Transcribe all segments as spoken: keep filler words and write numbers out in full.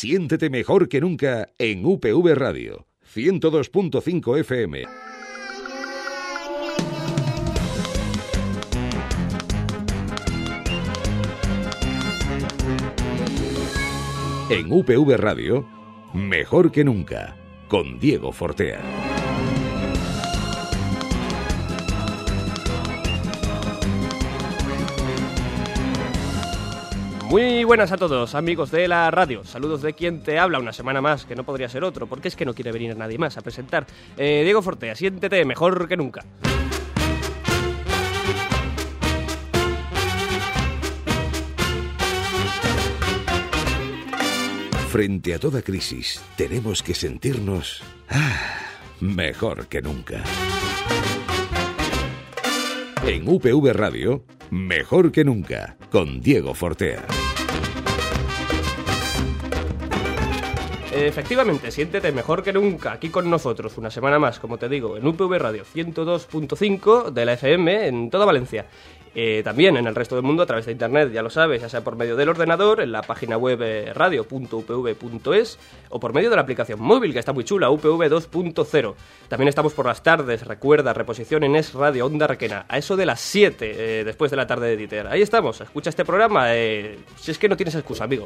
Siéntete mejor que nunca en U P V Radio, ciento dos punto cinco F M. En U P V Radio, Mejor que nunca, con Diego Fortea. Muy buenas a todos, amigos de la radio. Saludos de quien te habla una semana más, que no podría ser otro, porque es que no quiere venir nadie más a presentar. Eh, Diego Fortea, siéntete mejor que nunca. Frente a toda crisis, tenemos que sentirnos ah, mejor que nunca. En U P V Radio, Mejor que nunca, con Diego Fortea. Efectivamente, siéntete mejor que nunca aquí con nosotros, una semana más, como te digo, en U P V Radio ciento dos punto cinco de la F M en toda Valencia. Eh, también en el resto del mundo a través de internet, ya lo sabes, ya sea por medio del ordenador, en la página web eh, radio punto u p v punto es o por medio de la aplicación móvil, que está muy chula, U P V dos punto cero. También estamos por las tardes, recuerda, reposición en Es Radio Onda Requena, a eso de las siete, eh, después de la tarde de Dieter. Ahí estamos, escucha este programa, eh, si es que no tienes excusa, amigo.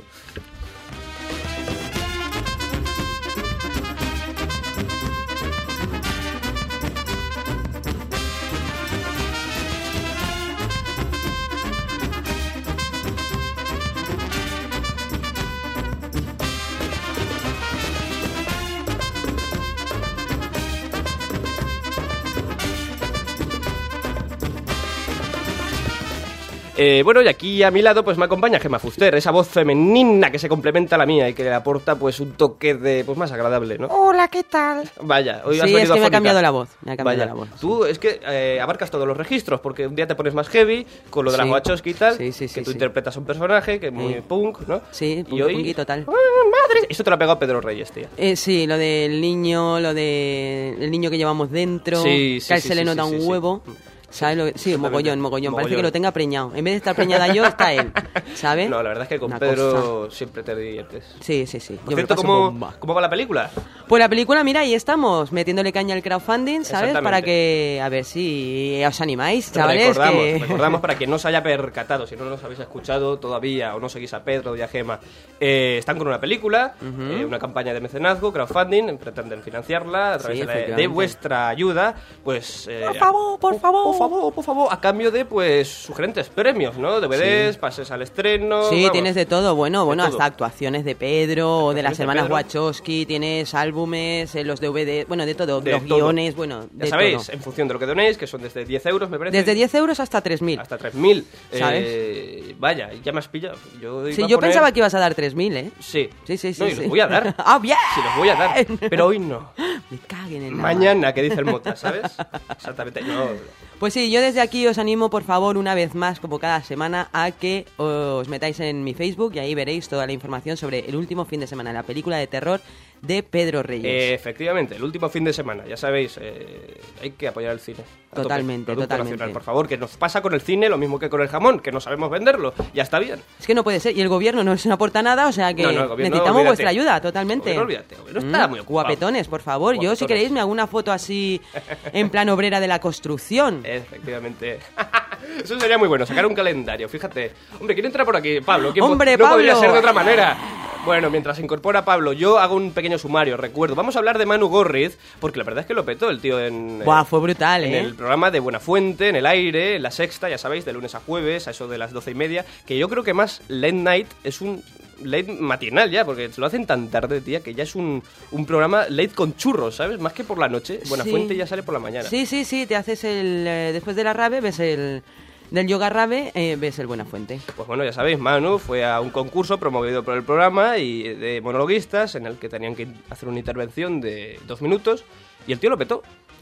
Eh, bueno, y aquí a mi lado pues me acompaña Gemma Fuster, esa voz femenina que se complementa a la mía y que le aporta pues un toque de pues más agradable, ¿no? Hola, ¿qué tal? Vaya, hoy sí, has venido es que afónica. me ha cambiado la voz, me ha cambiado Vaya, la voz. tú es que eh, abarcas todos los registros, porque un día te pones más heavy con lo de Sí. la Wachowski y tal, Sí, sí, sí, que tú sí. interpretas a un personaje que es muy Sí. punk, ¿no? Sí, y hoy... punky total. ¡Ah, madre! Esto te lo ha pegado Pedro Reyes, tía. Eh, sí, lo del niño, lo del el niño que llevamos dentro, Sí, sí, que a él sí, se le sí, nota sí, un sí, huevo. sí. ¿Sabes? Lo que- sí, Exactamente. mogollón, mogollón. Parece Mogollón. que lo tenga preñado. En vez de estar preñada yo, está él. ¿Sabes? No, la verdad es que con Una Pedro cosa. siempre te diviertes. Sí, sí, sí. Por Yo me cierto, paso ¿cómo, bomba. ¿cómo va la película? Pues la película, mira, ahí estamos, metiéndole caña al crowdfunding, ¿sabes? Exactamente. Para que, a ver si os animáis, chavales. recordamos, que... recordamos para quien no se haya percatado, si no nos habéis escuchado todavía o no seguís a Pedro y a Gema, eh, están con una película, Ujú. eh, una campaña de mecenazgo, crowdfunding, pretenden financiarla a través Sí, de, la- de efectivamente. vuestra ayuda, pues... eh, Por favor, por favor. Por favor, por favor, a cambio de, pues, sugerentes premios, ¿no? D V Ds, Sí. pases al estreno... Sí, vamos. tienes de todo, bueno, bueno, todo. hasta actuaciones de Pedro o de las Actuaciones de hermanas Pedro. Wachowski, tienes álbumes, eh, los D V D, bueno, de todo, De los todo. guiones, bueno, Ya de sabéis, todo. en función de lo que donéis, que son desde diez euros, me parece. Desde diez euros hasta tres mil. Hasta tres mil. ¿Sabes? Eh, vaya, ya me has pillado. Yo Sí, iba a yo poner- pensaba que ibas a dar tres mil, ¿eh? Sí. Sí, sí, sí. No, y sí. los voy a dar. ¡Ah, bien! Sí, los voy a dar. Pero hoy no. Me caguen en la Mañana, que dice el Mota, ¿sabes? Exactamente. No. Pues sí, yo desde aquí os animo, por favor, una vez más, como cada semana, a que os metáis en mi Facebook y ahí veréis toda la información sobre el último fin de semana, la película de terror de Pedro Reyes. Eh, efectivamente, el último fin de semana, ya sabéis, eh, hay que apoyar el cine. A tope. Totalmente, Producto totalmente. nacional, por favor, que nos pasa con el cine lo mismo que con el jamón, que no sabemos venderlo. Ya está bien. Es que no puede ser, y el gobierno no se aporta nada, o sea que No, no, el gobierno, necesitamos olvídate. vuestra ayuda, totalmente. El gobierno, olvídate, el gobierno está Mm, muy ocupado. Guapetones, por favor. Yo, si Guapetones. queréis, me hago una foto así en plan obrera de la construcción. Efectivamente. Eso sería muy bueno, sacar un calendario, fíjate. Hombre, ¿quién entra por aquí? Pablo. ¿Quién ¡Hombre, no podría Pablo! ser de otra manera. Bueno, mientras se incorpora Pablo, yo hago un pequeño sumario, recuerdo. Vamos a hablar de Manu Gorriz, porque la verdad es que lo petó el tío en... Buah, eh, fue brutal, en ¿eh? el programa de Buenafuente, en el aire, en la sexta, ya sabéis, de lunes a jueves, a eso de las doce y media, que yo creo que más late night es un late matinal ya, porque se lo hacen tan tarde, tía, que ya es un, un programa late con churros, ¿sabes? Más que por la noche, Buenafuente Sí. ya sale por la mañana. Sí, sí, sí, te haces el... eh, después de la rave, ves el... Del yoga rave, eh, ves el Buenafuente. Pues bueno, ya sabéis, Manu fue a un concurso promovido por el programa y de monologuistas en el que tenían que hacer una intervención de dos minutos y el tío lo petó.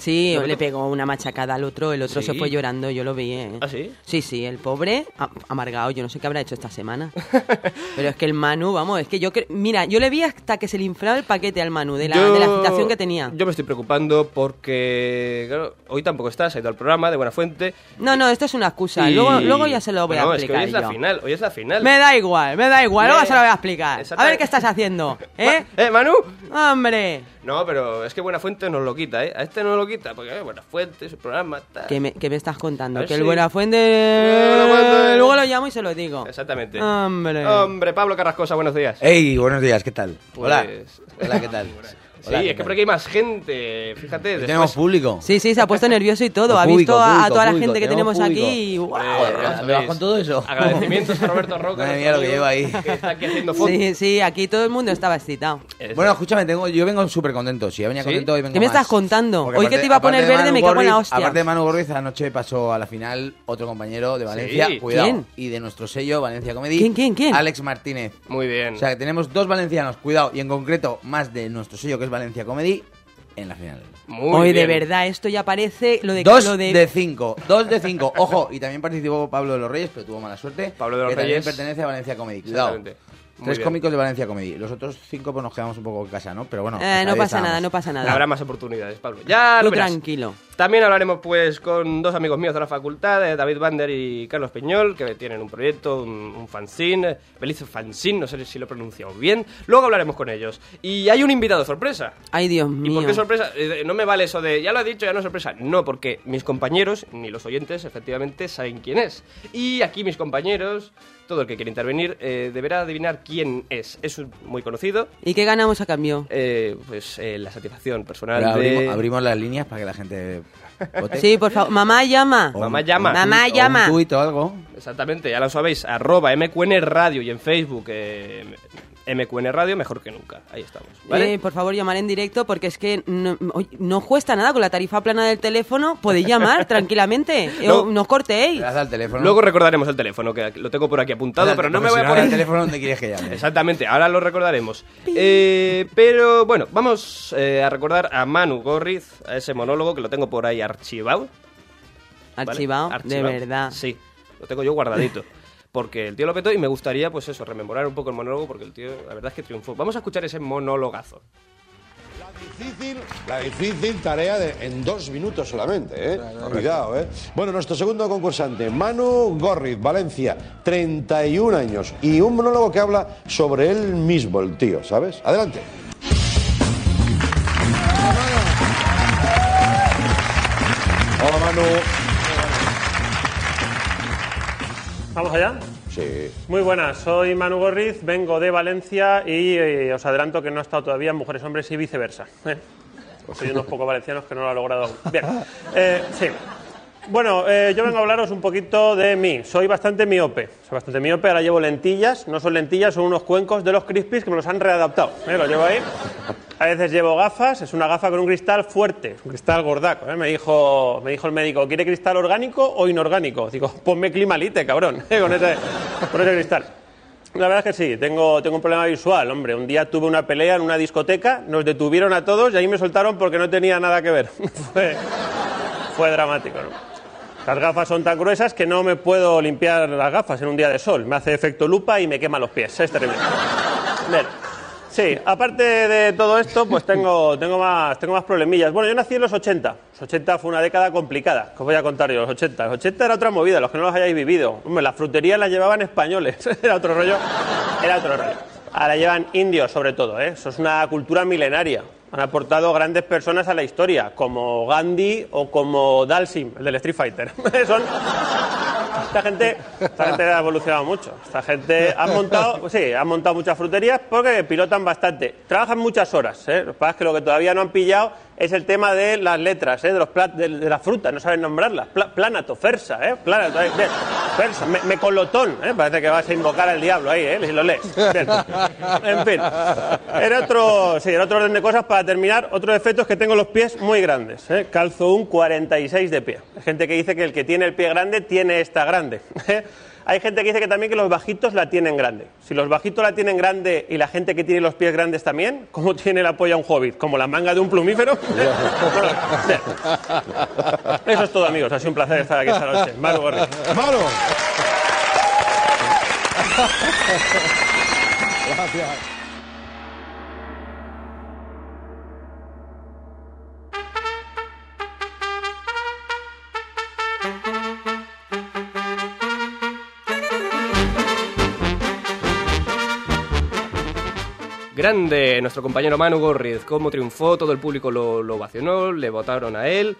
Sí, le pegó una machacada al otro, el otro ¿Sí? se fue llorando, yo lo vi, ¿eh? ¿Ah, sí? Sí, sí, el pobre, a- amargado, yo no sé qué habrá hecho esta semana. Pero es que el Manu, vamos, es que yo... cre- Mira, yo le vi hasta que se le inflaba el paquete al Manu, de la, Yo- de la agitación que tenía. Yo me estoy preocupando porque, claro, hoy tampoco estás, ha ido al programa de Buena Fuente. No, no, esto es una excusa, y- luego, luego ya se lo voy no, a es que explicar hoy es la yo. final, hoy es la final. Me da igual, me da igual, luego Me- se lo voy a explicar. A ver Exactamente. qué estás haciendo, ¿eh? ¿Eh, Manu? ¡Hombre! No, pero es que Buena Fuente nos lo quita, ¿eh? A este no lo quita, porque eh, Buena Fuente, su programa, tal. ¿Qué me, qué me estás contando? A ver Que el si- Buenafuente... Buenafuente. Luego lo llamo y se lo digo. Exactamente. Hombre. Hombre, Pablo Carrascosa, buenos días. Hey, buenos días, ¿qué tal? Pues- Hola. Hola, ¿qué tal? Sí, Hola, ¿qué es que tal? por aquí hay más gente, fíjate. Hoy Después... tenemos público. Sí, sí, se ha puesto nervioso y todo. Pues Ha público, visto a, a público, toda la público, gente que tenemos tenemos público. aquí y ¡guau! Joder, ¿me ya vas sabéis. con todo eso? Agradecimientos a Roberto Roca. Madre nuestro mía, lo que amigo, lleva ahí. Que está aquí haciendo fotos. Sí, sí, aquí todo el mundo estaba excitado. Bueno, escúchame, tengo, yo vengo súper contento. Si ya venía ¿Sí? contento, hoy vengo ¿Qué me más. estás contando? Porque Hoy que aparte- te iba a aparte poner de verde, Manu me cago en la Gorriz- hostia. Aparte de Manu Gorriz, anoche pasó a la final otro compañero de Valencia. Sí. Cuidado. ¿Quién? Y de nuestro sello, Valencia Comedy. ¿Quién, quién, quién? Alex Martínez. Muy bien. O sea, que tenemos dos valencianos, cuidado, y en concreto más de nuestro sello, que es Valencia Comedy, en la final. Muy Hoy, de bien. verdad, esto ya parece lo de... Dos lo de... de... cinco, dos de cinco. Ojo, y también participó Pablo de los Reyes, pero tuvo mala suerte. Pablo de los que también Reyes. pertenece a Valencia Comedy. Cuidado. Exactamente. Muy Tres bien. cómicos de Valencia Comedy. Los otros cinco pues nos quedamos un poco en casa, ¿no? Pero bueno. Eh, hasta no ahí pasa estábamos. nada, no pasa nada. Habrá más oportunidades, Pablo. Ya Tú lo verás. tranquilo. También hablaremos pues con dos amigos míos de la facultad, eh, David Bander y Carlos Peñol, que tienen un proyecto, un, un fanzine, eh, Belice Fanzine, no sé si lo he pronunciado bien. Luego hablaremos con ellos. Y hay un invitado sorpresa. Ay, Dios ¿Y mío. por qué sorpresa? Eh, No me vale eso de, ya lo he dicho, ya no es sorpresa. No, porque mis compañeros, ni los oyentes, efectivamente, saben quién es. Y aquí mis compañeros, todo el que quiera intervenir, eh, deberá adivinar quién es. Es un- muy conocido. ¿Y qué ganamos a cambio? Eh, pues eh, la satisfacción personal Pero de... abrimos, abrimos las líneas para que la gente vote. Sí, por favor. Mamá llama. O Mamá un- llama. o un Mamá tuit- o llama. Un tuit o algo. Exactamente, ya lo sabéis, arroba M Q N Radio y en Facebook eh, M Q N Radio, mejor que nunca. Ahí estamos, ¿vale? Eh, por favor, llamar en directo porque es que no, oye, no cuesta nada con la tarifa plana del teléfono. Podéis llamar tranquilamente. Eh, No. no os cortéis. Le das al teléfono. Luego recordaremos el teléfono, que lo tengo por aquí apuntado, Dale, pero no me porque voy si a no, el poner... teléfono donde quieres que llame. Exactamente, ahora lo recordaremos. Eh, pero bueno, vamos eh, a recordar a Manu Gorriz, a ese monólogo que lo tengo por ahí archivado. ¿vale? Archivado, de Archivado. verdad. Sí, lo tengo yo guardadito. Porque el tío lo petó y me gustaría, pues eso, rememorar un poco el monólogo, porque el tío, la verdad es que triunfó. Vamos a escuchar ese monologazo. La difícil, la difícil tarea de en dos minutos solamente, ¿eh? Cuidado, ¿eh? Bueno, nuestro segundo concursante, Manu Gorriz, Valencia, treinta y un años, y un monólogo que habla sobre él mismo, el tío, ¿sabes? Adelante. Hola, Manu. ¿Vamos allá? Sí. Muy buenas, soy Manu Gorriz, vengo de Valencia y eh, os adelanto que no he estado todavía en Mujeres Hombres y viceversa. ¿eh? Soy unos pocos valencianos que no lo han logrado aún. Bien, eh, sí. Bueno, eh, yo vengo a hablaros un poquito de mí. Soy bastante miope, soy bastante miope, ahora llevo lentillas, no son lentillas, son unos cuencos de los Crispies que me los han readaptado. ¿eh? Los llevo ahí. A veces llevo gafas, es una gafa con un cristal fuerte, un cristal gordaco. ¿eh? Me dijo, me dijo el médico, ¿quiere cristal orgánico o inorgánico? Digo, ponme Climalite, cabrón, ¿eh? con, ese, con ese cristal. La verdad es que sí, tengo, tengo un problema visual, hombre. Un día tuve una pelea en una discoteca, nos detuvieron a todos y ahí me soltaron porque no tenía nada que ver. fue, fue dramático, ¿no? Las gafas son tan gruesas que no me puedo limpiar las gafas en un día de sol. Me hace efecto lupa y me quema los pies. Es terrible. Bien. Sí, aparte de todo esto, pues tengo, tengo, más, tengo más problemillas. Bueno, yo nací en los ochenta. Los ochenta fue una década complicada. ¿Qué os voy a contar yo? Los ochenta. Los ochenta era otra movida, los que no los hayáis vivido. Hombre, las fruterías las llevaban españoles. Era otro rollo. Era otro rollo. Ahora llevan indios, sobre todo, ¿eh? Eso es una cultura milenaria. Han aportado grandes personas a la historia, como Gandhi o como Dalsim, el del Street Fighter. Son... Esta gente, esta gente ha evolucionado mucho. Esta gente ha montado, pues sí, han montado muchas fruterías porque pilotan bastante. Trabajan muchas horas, ¿eh? Lo que pasa es que lo que todavía no han pillado es el tema de las letras, ¿eh? De los plat, de, de las frutas, no saben nombrarlas. Pla, planato, fersa, ¿eh? Planato, ¿eh? Bien. Fersa, me, mecolotón, ¿eh? Parece que vas a invocar al diablo ahí, ¿eh? Si lo lees. Bien. En fin. Era otro, sí, era otro orden de cosas. Para terminar, otro defecto es que tengo los pies muy grandes, ¿eh? Calzo un cuarenta y seis de pie. Hay gente que dice que el que tiene el pie grande tiene esta grande. ¿eh? Hay gente que dice que también que los bajitos la tienen grande. Si los bajitos la tienen grande y la gente que tiene los pies grandes también, ¿cómo tiene la polla un hobbit? ¿Como la manga de un plumífero? Bueno, bien. Eso es todo, amigos. Ha sido un placer estar aquí esta noche. Manu Gorriz. ¡Manu! Gracias. Grande nuestro compañero Manu Gorriz, cómo triunfó, todo el público lo, lo ovacionó, le votaron a él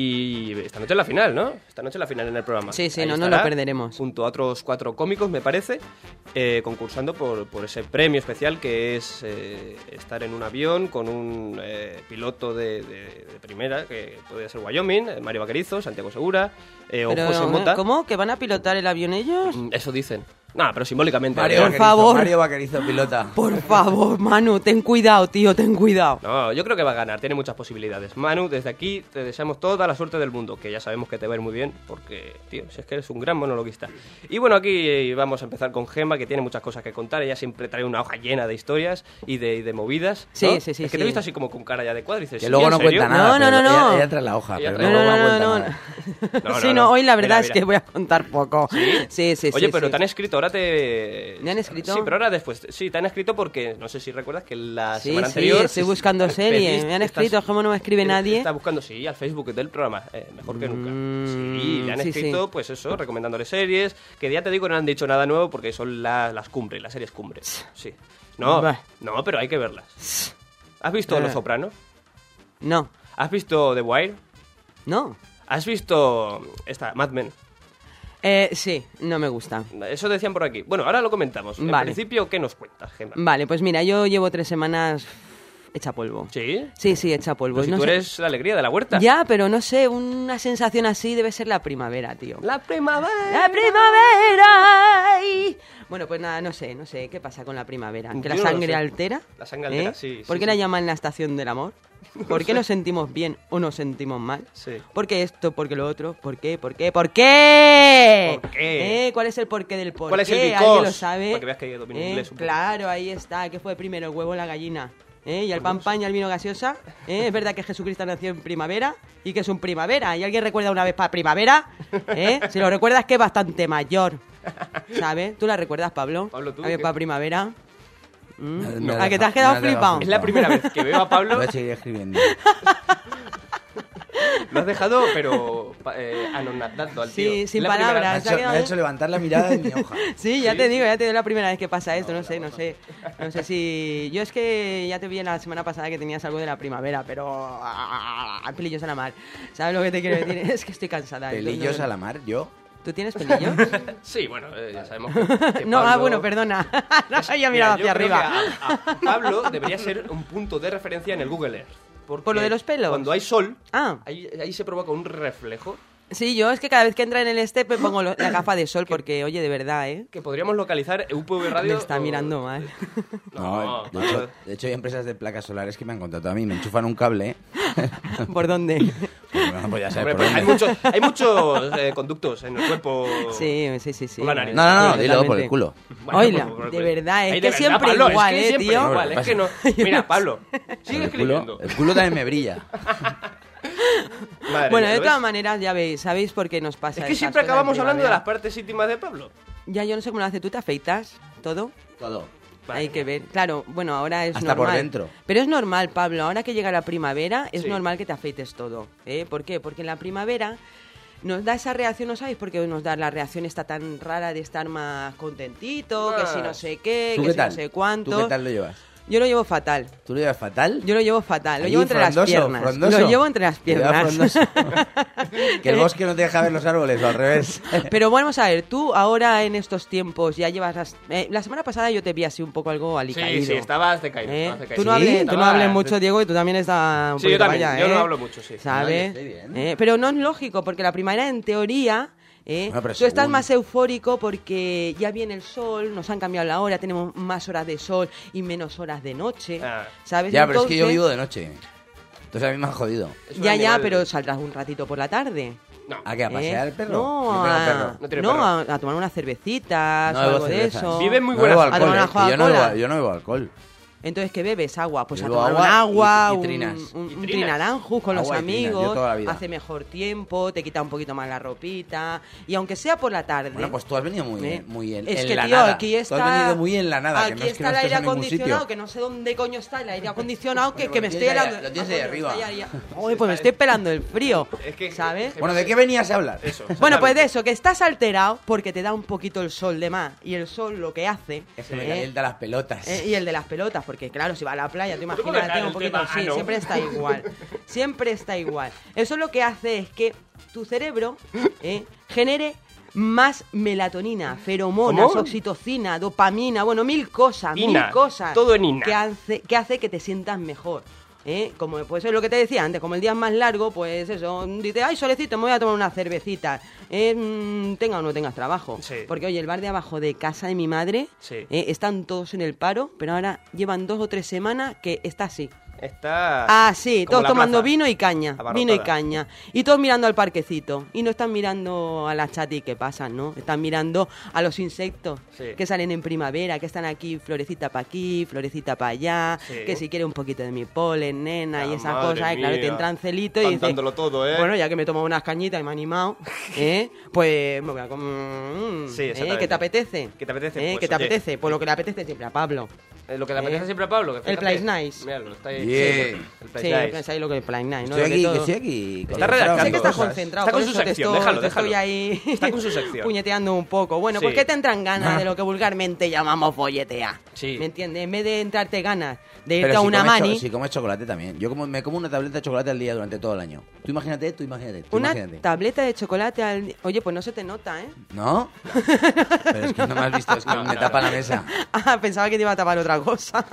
y esta noche es la final, ¿no? Esta noche es la final en el programa. Sí, sí, Ahí no, no estará, lo perderemos. Junto a otros cuatro cómicos, me parece, eh, concursando por, por ese premio especial que es eh, estar en un avión con un eh, piloto de, de, de primera, que puede ser Wyoming, eh, Mario Vaquerizo, Santiago Segura eh, o Pero, José Mota. ¿cómo? ¿Que van a pilotar el avión ellos? Mm, Eso dicen. No, pero simbólicamente. Mario Por Vaquerizo, favor. Mario Vaquerizo, pilota. Por favor, Manu, ten cuidado, tío, ten cuidado. No, yo creo que va a ganar, tiene muchas posibilidades. Manu, desde aquí te deseamos toda la suerte del mundo, que ya sabemos que te va a ir muy bien, porque, tío, si es que eres un gran monologuista. Y bueno, aquí vamos a empezar con Gemma, que tiene muchas cosas que contar. Ella siempre trae una hoja llena de historias y de, y de movidas, ¿no? Sí, sí, sí, Es que sí. te he visto así como con cara ya de cuadro y dices, Que ¿sí, luego en no serio? cuenta nada. No, no, pero no, no. Ella, ella trae la hoja, Ella pero trae- luego No, no, no, cuenta no, nada. No, no, sí, no. no, hoy la Mira, verdad es mira. que voy a contar poco. Sí, sí, Oye, sí, pero sí. te han escrito, ahora te... ¿Me han escrito? Sí, pero ahora después. Sí, te han escrito porque, no sé si recuerdas que la Sí, semana sí, anterior... estoy buscando serie. pediste- Me han estás- escrito, ¿cómo no me escribe nadie? Está buscando, sí, al Facebook del programa, eh, mejor que nunca. Mm, Sí, le han sí, escrito, sí. pues eso, recomendándole series, que ya te digo, no han dicho nada nuevo porque son las, las cumbres, las series cumbres. Sí. No, Bah. no, pero hay que verlas. ¿Has visto Eh. Los Soprano? No, ¿Has visto The Wire? no. ¿Has visto esta, Mad Men? Eh, sí, no me gusta. Eso decían por aquí. Bueno, ahora lo comentamos. En Vale. principio, ¿qué nos cuentas, Gemma? Vale, pues mira, yo llevo tres semanas hecha polvo. ¿Sí? Sí, sí, hecha polvo. Pues si No tú sé- eres la alegría de la huerta. Ya, pero no sé, una sensación así debe ser la primavera, tío. La primavera. ¡La primavera! Ay. Bueno, pues nada, no sé, no sé, ¿qué pasa con la primavera? ¿Que la Yo no lo sangre sé. altera? La sangre altera, ¿Eh? sí, ¿Por sí, qué sí. la llaman la estación del amor? ¿Por qué nos sentimos bien o nos sentimos mal? Sí. ¿Por qué esto? ¿Por qué lo otro? ¿Por qué? ¿Por qué? ¿Por qué? ¿Por qué? ¿Eh? ¿Cuál es el porqué del por ¿Cuál es qué? el ¿Alguien because? lo sabe? Para que veas que yo domino ¿Eh? inglés un poco. Claro, ahí está. ¿Qué fue primero, el huevo o la gallina? ¿Eh? ¿Y el pan pan y el vino gaseosa? ¿Eh? ¿Es verdad que Jesucristo nació en primavera? ¿Y que es un primavera? ¿Y alguien recuerda una vez para primavera? ¿Eh? Si lo recuerdas que es bastante mayor. ¿Sabes? ¿Tú la recuerdas, Pablo? Pablo, ¿tú ¿A ver, qué? para primavera? Me- ¿Mm? me ¿A que te deja- has quedado me ha dejado flipado? Es la primera vez que veo a Pablo. Voy a seguir escribiendo. Lo has dejado, pero pa- eh, anonadando al tío. Sí, Es sin la primera- Me ha, palabras. hecho, me ha hecho levantar la mirada de mi hoja. Sí, ya te digo, ya te digo la primera vez que pasa esto, no sé, no sé. No sé si... Yo es que ya te vi la semana pasada que tenías algo de la primavera, pero... ah, pelillos a la mar. ¿Sabes lo que te quiero decir? Es que estoy cansada. Pelillos No- a la mar, yo. ¿Tú tienes pelillos? Sí, bueno, eh, ya sabemos que, que No, ah, Pablo- bueno, perdona. No había Mira, mirado yo hacia creo arriba. que a- a Pablo debería ser un punto de referencia en el Google Earth. Porque ¿Por lo de los pelos? Cuando hay sol, Ah. ahí, ahí se provoca un reflejo Sí, yo es que cada vez que entra en el este me pongo lo- la gafa de sol porque, oye, de verdad, ¿eh? que podríamos localizar U P V Radio. Me está o- mirando mal. No, de, hecho, de hecho hay empresas de placas solares que me han contratado a mí, me enchufan un cable. ¿Por dónde? Bueno, pues ya sabes Hombre, por pues dónde. hay muchos, hay muchos eh, conductos en el cuerpo. Sí, sí, sí, sí. Por la nariz. No, no, no, dilo Totalmente. por el culo. Bueno, Oila, por- por- de por- verdad, es Ay, que de verdad, siempre Pablo, igual, es que ¿eh, siempre tío? igual, es que no. Yo Mira, no Pablo, sigue el, culo, escribiendo. el culo también me brilla. Madre Bueno, mía, de ¿lo todas ves? maneras, ya veis, ¿sabéis por qué nos pasa Es que estas siempre cosas en acabamos hablando de las primavera? partes íntimas de Pablo. Ya, yo no sé cómo lo haces. ¿Tú te afeitas todo? Todo. Hay que ver. Claro, bueno, ahora es Hasta por normal. dentro. Pero es normal, Pablo. Ahora que llega la primavera, es Sí. normal que te afeites todo. ¿Eh? ¿Por qué? Porque en la primavera nos da esa reacción, ¿no sabéis por qué nos da la reacción esta tan rara de estar más contentito, que si no sé qué, ¿Tú que qué si tal? no sé cuánto? ¿Tú qué tal lo llevas? Yo lo llevo fatal. ¿Tú lo llevas fatal? Yo lo llevo fatal. Lo Allí, llevo entre las frondoso, piernas. frondoso. Lo llevo entre las Te lleva piernas. frondoso. Que el bosque no te deja ver los árboles, o al revés. Pero vamos a ver, tú ahora en estos tiempos ya llevas... las- eh, la semana pasada yo te vi así un poco algo Sí, alicaído. sí, estabas decaído. ¿Eh? estabas decaído. Tú no Sí, hables, tú no estabas hables de- mucho, Diego, y tú también estás un Sí, yo poquito también, para allá, yo no ¿eh? hablo mucho, sí. ¿Sabes? No, yo estoy bien. ¿Eh? Pero no es lógico, porque la primavera, en teoría, ¿eh? Bueno, pero tú estás según- más eufórico porque ya viene el sol, nos han cambiado la hora, tenemos más horas de sol y menos horas de noche, Ah. ¿sabes? Ya, pero es que yo Entonces- vivo de noche. Entonces a mí me han jodido. Es un Ya, ya, animal- pero saldrás un ratito por la tarde. No. ¿A qué? ¿A pasear el perro? No, Yo tengo a, perro. No tiene no, perro. a, a tomar unas cervecitas No o bebo algo de cervezas. eso. Vive muy No buena bebo gente. A tomar alcohol, una eh, que yo no Coca-Cola. bebo, yo no bebo alcohol. Entonces, ¿qué bebes? Agua. Pues Bebo a tomar agua un agua, y- y un, trinas. un, un Y trinas. trinaranjus con los Agua y trinas, yo amigos, toda la vida. hace mejor tiempo, te quita un poquito más la ropita. Y aunque sea por la tarde... Bueno, pues tú has venido muy, ¿eh? en- muy en, es en que, la tío, nada. aquí está... Tú has venido muy en la nada, Aquí que no es que está no el estés aire en ningún acondicionado, sitio. que no sé dónde coño está el aire acondicionado, que, Bueno, que me lo estoy tienes ahí- helando... lo tienes Ah, ahí coño, arriba. está ahí arriba. Joder, pues me estoy pelando el frío, Es que- ¿sabes? Bueno, ¿de qué venías a hablar? Eso. Bueno, pues de exactamente. eso, que estás alterado porque te da un poquito el sol de más. Y el sol lo que hace... Es que me ¿eh? calienta las pelotas. Eh, y el de las pelotas, porque claro, si va a la playa, tú ¿Cómo que imagínate claro, un el poquito, tema? Ah, sí, no. siempre está igual, siempre está igual. Eso lo que hace es que tu cerebro eh, genere más melatonina, feromonas, ¿Cómo? oxitocina, dopamina, bueno, mil cosas, Ina, mil cosas. todo en ina. Que hace, que hace que te sientas mejor. ¿Eh? Como pues es lo que te decía antes, como el día es más largo, pues eso, dices, ay, solecito, me voy a tomar una cervecita, eh, mm, tenga o no tengas trabajo. Sí. Porque oye, el bar de abajo de casa de mi madre, Sí. eh, están todos en el paro, pero ahora llevan dos o tres semanas que está así. Está. Ah, sí, como todos la tomando plaza, vino y caña, abarrotada. vino y caña. Y todos mirando al parquecito. Y no están mirando a las chatis que pasan, ¿no? Están mirando a los insectos Sí. que salen en primavera, que están aquí, florecita para aquí, florecita para allá, Sí. que si quiere un poquito de mi polen, nena, y Ah, esas madre cosas. Y claro, te mía. entran celitos y dices, Cantándolo todo, ¿eh? bueno, ya que me he tomado unas cañitas y me he animado, ¿eh? Pues me voy a comer... mm, Sí, ¿eh? exactamente. ¿Qué te apetece? ¿Qué te apetece? ¿Eh? Pues, ¿Qué te oye, apetece? Pues lo que le apetece siempre a Pablo. Eh, lo que le apetece Eh, siempre a Pablo. Que el fíjate, Place Nice. Míralo, está ahí. Yeah. Sí, el Place Sí, Nice. es ahí lo que es Plan Nine, ¿no? Estoy Lo que aquí, todo- que estoy aquí. Está concentrado. redactando Sé que estás cosas. concentrado, Está por con su eso te sección, estoy- déjalo, te estoy déjalo. ahí Está con su sección. puñeteando un poco. Bueno, Sí. ¿por qué te entran ganas de lo que vulgarmente llamamos folletear? Sí. ¿Me entiendes? En vez de entrarte ganas de irte Pero a si una comes cho- mani, si comes chocolate también. Yo como, me como una tableta de chocolate al día durante todo el año. Tú imagínate, tú imagínate. Tú una imagínate. tableta de chocolate al di- Oye, pues no se te nota, ¿eh? ¿No? Pero es que no me has visto, es que No, me no, tapa no. la mesa. Ah, pensaba que te iba a tapar otra cosa.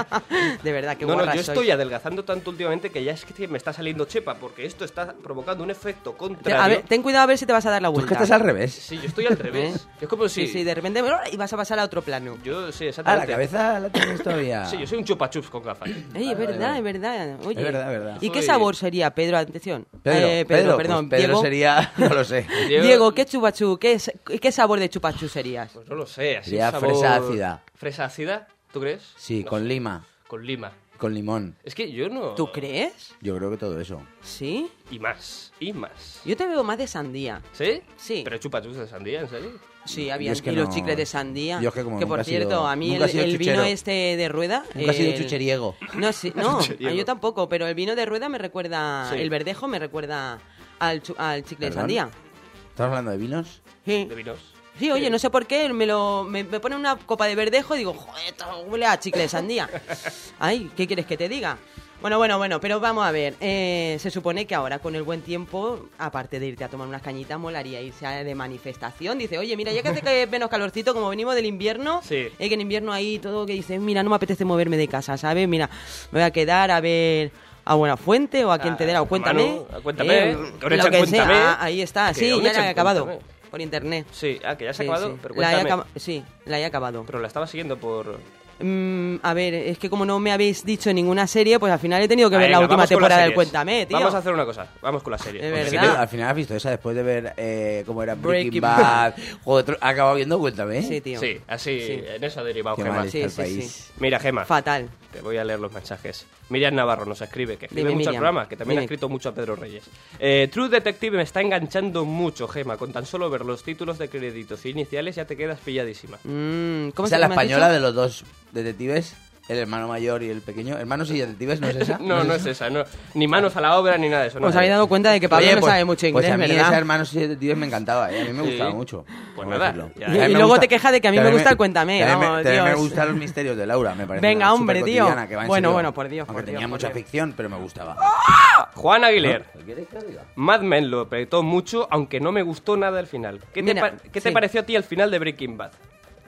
De verdad, qué No, no, guarra yo sois. estoy adelgazando tanto últimamente que ya es que me está saliendo chepa, porque esto está provocando un efecto contrario. A ver, ten cuidado a ver si te vas a dar la Tú es vuelta. que estás al revés. Sí, yo estoy al revés. ¿Eh? Es como si... Sí, sí, de repente y vas a pasar a otro plano. Yo, sí, Ah, la exactamente. cabeza la tienes todavía. Sí, yo soy un chupachups con gafas. Ey, es verdad, es verdad. Oye, Es verdad, es verdad. ¿y qué Soy- sabor sería, Pedro? Atención. Pedro, Eh, Pedro, perdón. pues Pedro Diego, sería, no lo sé. Diego, ¿qué chupachú? ¿Qué, es- ¿Qué sabor de chupachú serías? Pues no lo sé, así Sería sabor... fresa ácida. ¿Fresa ácida? ¿Tú crees? Sí, No con sé. lima, Con lima. con limón. Es que yo no... ¿Tú crees? Yo creo que todo eso. ¿Sí? Y más, y más. Yo te veo más de sandía. ¿Sí? Sí. ¿Pero chupachups de sandía, en serio? Sí, había Yo es que y los no- chicles de sandía. yo es que como por nunca he cierto, sido- a mí el, nunca he sido el vino chuchero. este de rueda. Nunca he sido el- chucheriego. No, sí, no, Chucheriego. yo tampoco, pero el vino de rueda me recuerda. Sí. El verdejo me recuerda al, chu- al chicle de ¿Perdón? sandía. ¿Estamos hablando de vinos? Sí. De vinos. Sí, oye, no sé por qué, me lo me, me pone una copa de verdejo y digo, joder, esto huele a chicle de sandía. Ay, ¿qué quieres que te diga? Bueno, bueno, bueno, pero vamos a ver. eh, se supone que ahora, con el buen tiempo, aparte de irte a tomar unas cañitas, molaría irse a- de manifestación. Dice, oye, mira, ya que hace que menos calorcito, como venimos del invierno, Sí. eh, que en invierno ahí todo que dices, mira, no me apetece moverme de casa, ¿sabes? Mira, me voy a quedar a ver a Buenafuente o a quien te dé la A cuéntame. Manu, a Cuéntame, eh, que ahora lo echan que Cuéntame. sea, ahí está. Que Sí, aún ya echan la he acabado. Cuéntame. Por internet. Sí, ah, que ya se ha Sí, acabado, sí. pero La he cuéntame. acaba- Sí, la he acabado. Pero la estaba siguiendo por... Mm, a ver, es que como no me habéis dicho ninguna serie, pues al final he tenido que ver Venga, la última vamos con las temporada del series. Cuéntame, tío. Vamos a hacer una cosa, vamos con la serie. De Porque verdad. si Sí, no- al final has visto esa después de ver eh, cómo era Breaking, Breaking Bad. Juego de Tro- ha acabado viendo, cuéntame. Sí, tío. Sí, así, Sí. en eso ha derivado Qué Gema. mal Sí, está el sí, país. sí. Mira, Gema, Fatal. te voy a leer los mensajes. Miriam Navarro nos escribe, que escribe Dime, mucho al Miriam. programa, que también ha Dime. escrito mucho a Pedro Reyes. Eh, True Detective me está enganchando mucho, Gema. Con tan solo ver los títulos de créditos iniciales ya te quedas pilladísima. Mm, ¿Cómo Esa se es la llama? española de los dos detectives, el hermano mayor y el pequeño. Hermanos y detectives, ¿no es esa? No, no es esa, no. Ni manos a la obra ni nada de eso. no Os es habéis esa. dado cuenta de que Pablo Oye, no pues- sabe mucho inglés, pues a mí ¿verdad? esa hermanos y detectives me encantaba, ¿eh? A mí me Sí. gustaba mucho. Pues Vamos a nada, decirlo. ya. Y- También y me luego gusta- te quejas de que a mí me también gusta el Cuéntame, también me- vamos, también me Dios. gustan los misterios de Laura, me parece. Venga, una hombre, súper tío. cotidiana, que va en Bueno, serio. bueno, por Dios, Aunque por tenía Dios, mucha por Dios. ficción, pero me gustaba. Juan Aguilera. ¿Quieres que lo diga? Mad Men lo apretó mucho, aunque no me gustó nada el final. ¿Qué te, Mira, pa- ¿qué te sí. pareció a ti el final de Breaking Bad?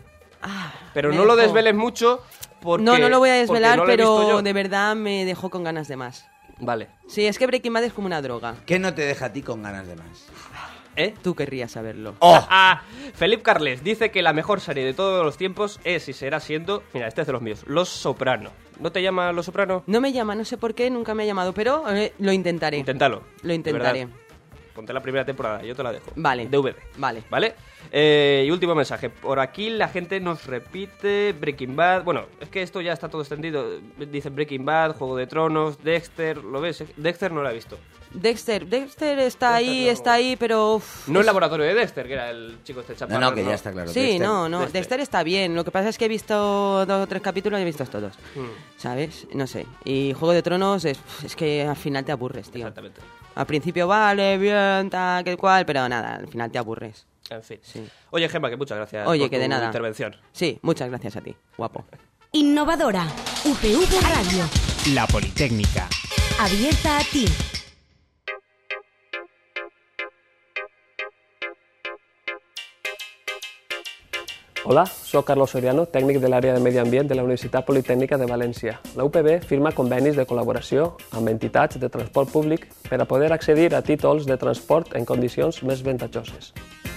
Ah, Pero me no lo dejó- desveles mucho porque... No, no lo voy a porque desvelar, no lo he visto pero yo. de verdad me dejó con ganas de más. Vale. Sí, es que Breaking Bad es como una droga. ¿Qué no te deja a ti con ganas de más? ¿Eh? Tú querrías saberlo. ¡Oh! Ah, Felipe Carles dice que la mejor serie de todos los tiempos es y será siendo, mira, este es de los míos, Los Soprano. ¿No te llama Los Soprano? No me llama, no sé por qué, nunca me ha llamado, pero eh, lo intentaré. Inténtalo. Lo de intentaré. verdad. Ponte la primera temporada, yo te la dejo. Vale. D V D. Vale. ¿Vale? Eh, y último mensaje. Por aquí la gente nos repite Breaking Bad. Bueno, es que esto ya está todo extendido. Dicen Breaking Bad, Juego de Tronos, Dexter. ¿Lo ves? Dexter no lo he visto. Dexter, Dexter está Dexter ahí, no. está ahí, pero... uf, No el laboratorio de Dexter, que era el chico este No, chaparro. no, que ya está claro. Sí, Dexter. no, no, Dexter. Dexter está bien. Lo que pasa es que he visto dos o tres capítulos y he visto todos. Mm, ¿Sabes? No sé. Y Juego de Tronos es, es que al final te aburres, tío. exactamente. Al principio vale, bien, tal, que cual, pero nada, al final te aburres. En fin. Sí. Oye, Gemma, que muchas gracias Oye, por que tu de nada. intervención. Sí, muchas gracias a ti, guapo. Innovadora. U P V Radio. La Politécnica. Abierta a ti. Hola, soc Carlos Soriano, tècnic de l'àrea de Medi Ambient de la Universitat Politècnica de València. La U P B firma convenis de col·laboració amb entitats de transport públic per a poder accedir a títols de transport en condicions més avantatjoses.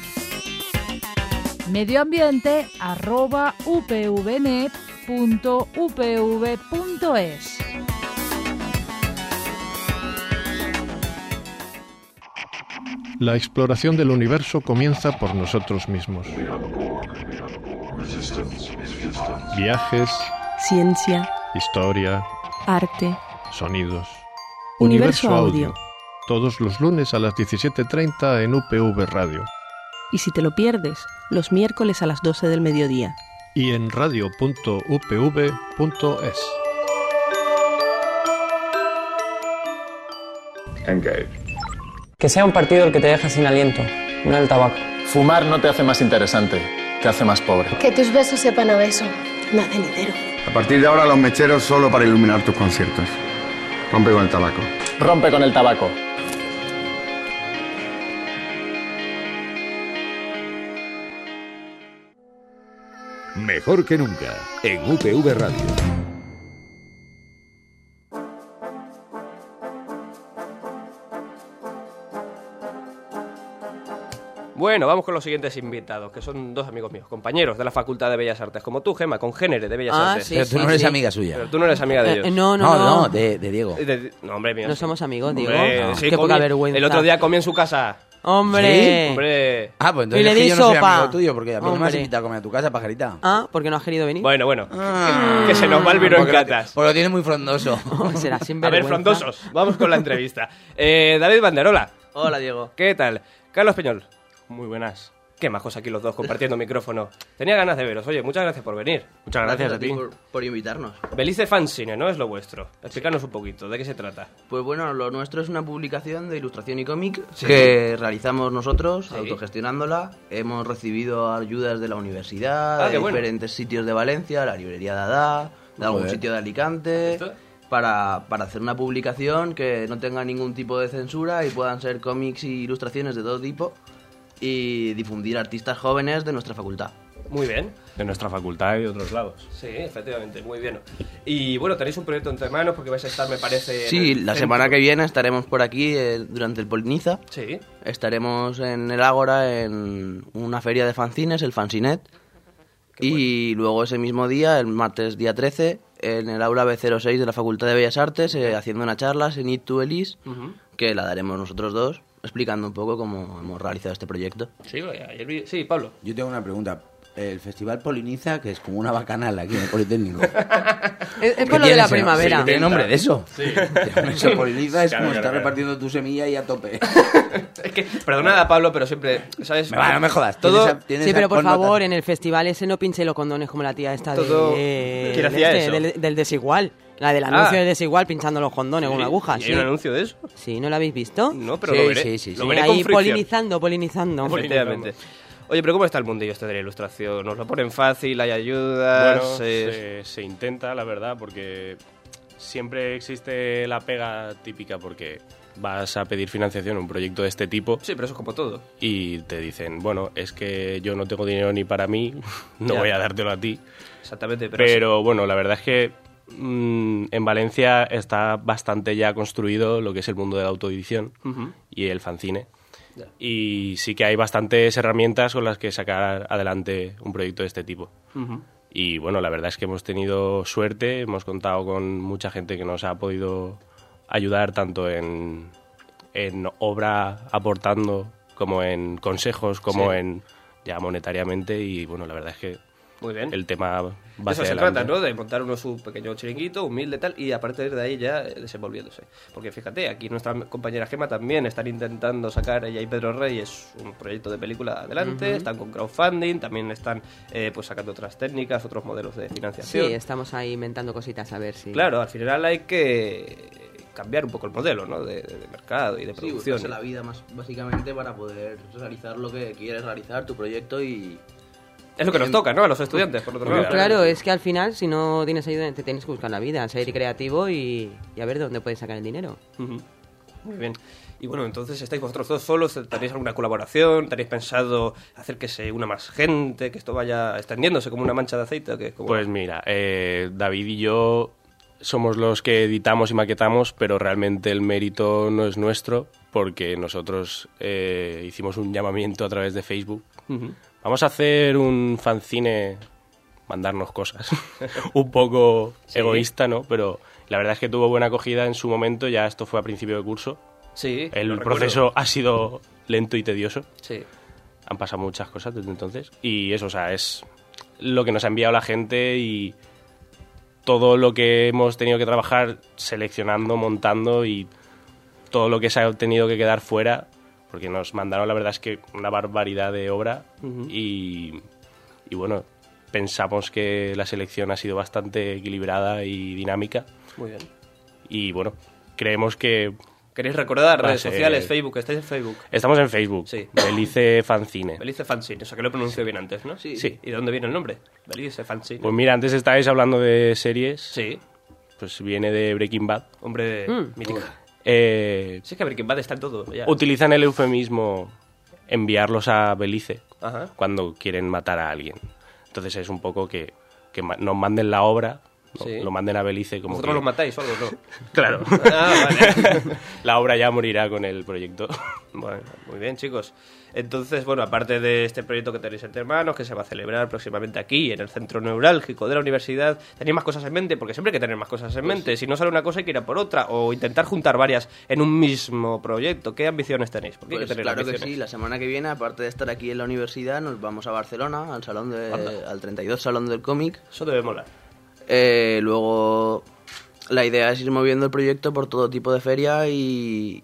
Medioambiente arroba upvnet punto upv punto es. La exploración del universo comienza por nosotros mismos. Viajes, ciencia, historia, arte, sonidos. Universo Audio. Todos los lunes a las diecisiete treinta en U P V Radio. Y si te lo pierdes, los miércoles a las doce del mediodía. Y en radio punto u p v punto es. Engage. Que sea un partido el que te deja sin aliento, no el tabaco. Fumar no te hace más interesante, te hace más pobre. Que tus besos sepan a beso, no a cenitero. A partir de ahora los mecheros solo para iluminar tus conciertos. Rompe con el tabaco. Rompe con el tabaco. Mejor que nunca, en U P V Radio. Bueno, vamos con los siguientes invitados, que son dos amigos míos, compañeros de la Facultad de Bellas Artes, como tú, Gemma, congénere de Bellas Ah, Artes. sí, Pero tú sí, no eres sí. amiga suya. Pero tú no eres amiga de ellos. Eh, no, No, no, no, no. de, de Diego. De- de- no, hombre, mío. No sí. somos amigos, Hombre, Diego. No. sí, Qué poca comí- vergüenza. El otro día comí en su casa. ¡Hombre! Hombre. Ah, pues Y entonces le es que di yo no soy sopa. amigo tuyo, porque a mí no me has Hombre. invitado a comer a tu casa, pajarita. Ah, ¿por qué no has querido venir? Bueno, bueno. Ah. Que se nos va el vino en Porque lo- catas. Porque lo tienes muy frondoso. Oh, será A sinvergüenza. ver, frondosos, vamos con la entrevista. Eh, David Banderola. Hola, Diego. ¿Qué tal? Carlos Peñol. Muy buenas. Qué majos aquí los dos compartiendo micrófono. Tenía ganas de veros. Oye, muchas gracias por venir. Muchas gracias, a ti. por, por invitarnos. Belice Fanzine, ¿no? Es lo vuestro. Explícanos un poquito, ¿de qué se trata? Pues bueno, lo nuestro es una publicación de ilustración y cómic Sí. que realizamos nosotros, Sí. autogestionándola. Hemos recibido ayudas de la universidad, Ah, de qué bueno. diferentes sitios de Valencia, la librería Dada, de algún Joder. sitio de Alicante, ¿Esto? para, para hacer una publicación que no tenga ningún tipo de censura y puedan ser cómics y ilustraciones de todo tipo y difundir artistas jóvenes de nuestra facultad. Muy bien. De nuestra facultad y de otros lados. Sí, efectivamente, muy bien. Y bueno, tenéis un proyecto entre manos porque vais a estar, me parece... en Sí, el la centro. semana que viene estaremos por aquí eh, durante el Poliniza. Sí. Estaremos en el Ágora en una feria de fanzines, el Fanzinet. Y luego ese mismo día, el martes día trece, en el aula B cero seis de la Facultad de Bellas Artes, eh, haciendo una charla, Senit to Elis, Ujú. que la daremos nosotros dos, explicando un poco cómo hemos realizado este proyecto. Sí, oye, ayer vi- sí, Pablo. Yo tengo una pregunta. El Festival Poliniza, que es como una bacanal aquí en el Politécnico. Es, es ¿Qué por lo de tiene la ese- primavera. sí, tiene nombre de eso. Sí. Eso, Poliniza es Claro, como claro, estar claro. repartiendo tu semilla y a tope. Es que, perdonad a Pablo, pero siempre, ¿sabes? Me va, no me jodas. Todo... Tienes a- tienes Sí, a- pero por pon nota. favor, en el festival ese no pinche los condones como la tía esta Todo- de... ¿Quién del hacía eso? Del, del desigual. La del anuncio Ah. del desigual pinchando los condones con una aguja. ¿Y Sí. hay un anuncio de eso? Sí, ¿no lo habéis visto? No, pero Sí, lo veré. sí, sí, sí. Lo Sí, veré con ahí fricción. polinizando, polinizando. Efectivamente. Oye, pero ¿cómo está el mundillo este de la ilustración? ¿Nos lo ponen fácil? ¿Hay ayudas? Bueno, Eh, se, se intenta, la verdad, porque siempre existe la pega típica porque vas a pedir financiación a un proyecto de este tipo Sí, pero eso es como todo. y te dicen, bueno, es que yo no tengo dinero ni para mí, no Ya. voy a dártelo a ti. Exactamente, pero... Pero bueno, la verdad es que mm, en Valencia está bastante ya construido lo que es el mundo de la autoedición Ujú. y el fanzine. Ya. Y sí que hay bastantes herramientas con las que sacar adelante un proyecto de este tipo. Ujú. Y bueno, la verdad es que hemos tenido suerte, hemos contado con mucha gente que nos ha podido ayudar tanto en, en obra aportando como en consejos, como Sí. en ya monetariamente, y bueno, la verdad es que Muy bien. el tema va De eso hacia se adelante. trata, ¿no? De montar uno su pequeño chiringuito, humilde tal, y a partir de ahí ya eh, desenvolviéndose. Porque fíjate, aquí nuestra compañera Gema también están intentando sacar, ella y Pedro Reyes, un proyecto de película adelante, Ujú. están con crowdfunding, también están eh, pues sacando otras técnicas, otros modelos de Sí, financiación. estamos ahí inventando cositas a ver si... Claro, al final hay que cambiar un poco el modelo, ¿no? De, de- de mercado y de Sí, producción. buscarse la vida más básicamente para poder realizar lo que quieres realizar, tu proyecto y... Es lo que nos toca, ¿no? A los estudiantes, por otro Pues lado. claro, es que al final, si no tienes ayuda, te tienes que buscar la vida, ser creativo y, y a ver de dónde puedes sacar el dinero. Ujú. Muy bien. Y bueno, entonces, ¿estáis vosotros dos solos? ¿Tenéis alguna colaboración? ¿Tenéis pensado hacer que se una más gente? ¿Que esto vaya extendiéndose como una mancha de aceite? ¿O qué? ¿Cómo? Pues mira, eh, David y yo somos los que editamos y maquetamos, pero realmente el mérito no es nuestro, porque nosotros eh, hicimos un llamamiento a través de Facebook. Ujú. Vamos a hacer un fanzine, mandarnos cosas, un poco Sí. egoísta, ¿no? Pero la verdad es que tuvo buena acogida en su momento, ya esto fue a principio de curso. Sí, El lo recuerdo. proceso ha sido lento y tedioso. Sí. Han pasado muchas cosas desde entonces. Y eso, o sea, es lo que nos ha enviado la gente y todo lo que hemos tenido que trabajar seleccionando, montando y todo lo que se ha tenido que quedar fuera, porque nos mandaron, la verdad es que una barbaridad de obra. Ujú. y, y bueno, pensamos que la selección ha sido bastante equilibrada y dinámica. Muy bien. Y bueno, creemos que... ¿Queréis recordar va a redes ser- sociales, Facebook? ¿Estáis en Facebook? Estamos en Facebook. Sí. Belice Fanzine. Belice Fanzine, o sea que lo pronuncio bien antes, ¿no? Sí. Sí. ¿Y de dónde viene el nombre? Belice Fanzine. Pues mira, antes estabais hablando de series. Sí. Pues viene de Breaking Bad. Hombre, Mm. mítica. Eh, Sí, es que Breaking Bad está en todo. Ya. utilizan el eufemismo enviarlos a Belice Ajá. cuando quieren matar a alguien. Entonces es un poco que, que ma- nos manden la obra, ¿no? Sí. Lo manden a Belice como ¿Vosotros que... los matáis o algo? No. Claro. Ah, vale. La obra ya morirá con el proyecto. Bueno, muy bien, chicos. Entonces, bueno, aparte de este proyecto que tenéis entre manos, que se va a celebrar próximamente aquí, en el centro neurálgico de la universidad, ¿tenéis más cosas en mente? Porque siempre hay que tener más cosas en mente. Si no sale una cosa, hay que ir a por otra. O intentar juntar varias en un mismo proyecto. ¿Qué ambiciones tenéis? Porque hay Pues que tener claro que ambiciones. sí, la semana que viene, aparte de estar aquí en la universidad, nos vamos a Barcelona, al salón de, Anda. al treinta y dos Salón del Cómic. Eso debe molar. Eh, luego, la idea es ir moviendo el proyecto por todo tipo de feria y,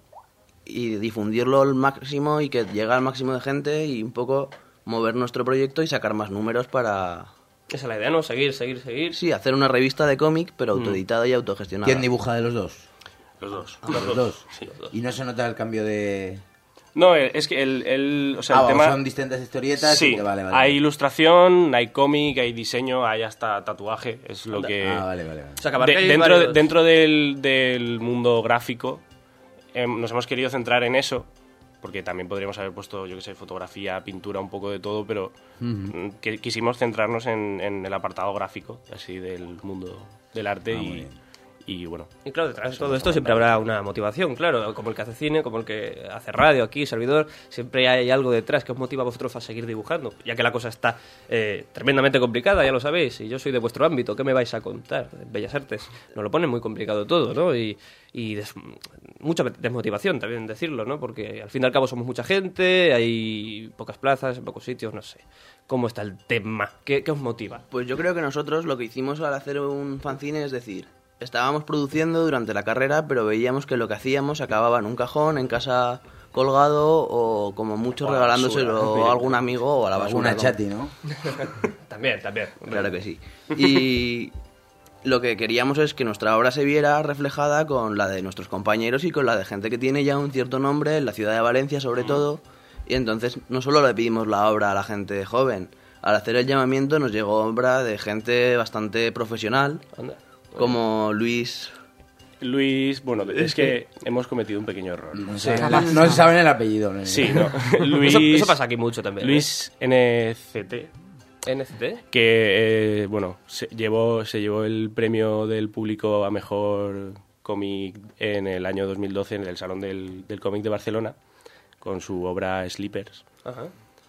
y difundirlo al máximo y que llegue al máximo de gente y un poco mover nuestro proyecto y sacar más números para... Esa es la idea, ¿no? Seguir, seguir, seguir. Sí, hacer una revista de cómic, pero Mm. autoeditada y autogestionada. ¿Quién dibuja de los dos? Los dos. Los dos. Sí. Y no se nota el cambio de... No, es que el, el, o sea, Ah, el tema... son distintas historietas. Sí, y que vale, vale. hay ilustración, hay cómic, hay diseño, hay hasta tatuaje. Es lo que... Ah, vale, vale. vale. O sea, que De- abarcáis dentro varios- dentro del, del mundo gráfico em, nos hemos querido centrar en eso, porque también podríamos haber puesto, yo que sé, fotografía, pintura, un poco de todo, pero mm, que- quisimos centrarnos en, en el apartado gráfico, así, del mundo del arte Ah, muy y, bien. y bueno. Y claro, detrás de todo esto siempre habrá una motivación, claro, como el que hace cine, como el que hace radio aquí, servidor, siempre hay algo detrás que os motiva a vosotros a seguir dibujando, ya que la cosa está eh, tremendamente complicada, ya lo sabéis, y yo soy de vuestro ámbito, ¿qué me vais a contar? Bellas Artes, nos lo pone muy complicado todo, ¿no? Y, y des- mucha desmotivación también decirlo, ¿no? Porque al fin y al cabo somos mucha gente, hay pocas plazas, en pocos sitios, no sé. ¿Cómo está el tema? ¿Qué, qué os motiva? Pues yo creo que nosotros lo que hicimos al hacer un fanzine es decir, estábamos produciendo durante la carrera, pero veíamos que lo que hacíamos acababa en un cajón, en casa colgado o como mucho O a la regalándoselo basura. a algún amigo o a la basura. Alguna ¿no? chati, ¿no? También, también. Claro que sí. Y lo que queríamos es que nuestra obra se viera reflejada con la de nuestros compañeros y con la de gente que tiene ya un cierto nombre en la ciudad de Valencia sobre todo. Y entonces no solo le pedimos la obra a la gente joven, al hacer el llamamiento nos llegó obra de gente bastante profesional, Anda. como Luis... Luis, bueno, es que hemos cometido un pequeño error. No, se saben- no se saben el apellido. ¿no? Sí, no. Luis, Eso, eso pasa aquí mucho también. Luis N C T. ¿N C T? Que, eh, bueno, se llevó, se llevó el premio del público a mejor cómic en el año dos mil doce en el Salón del, del Cómic de Barcelona con su obra Sleepers. Ajá.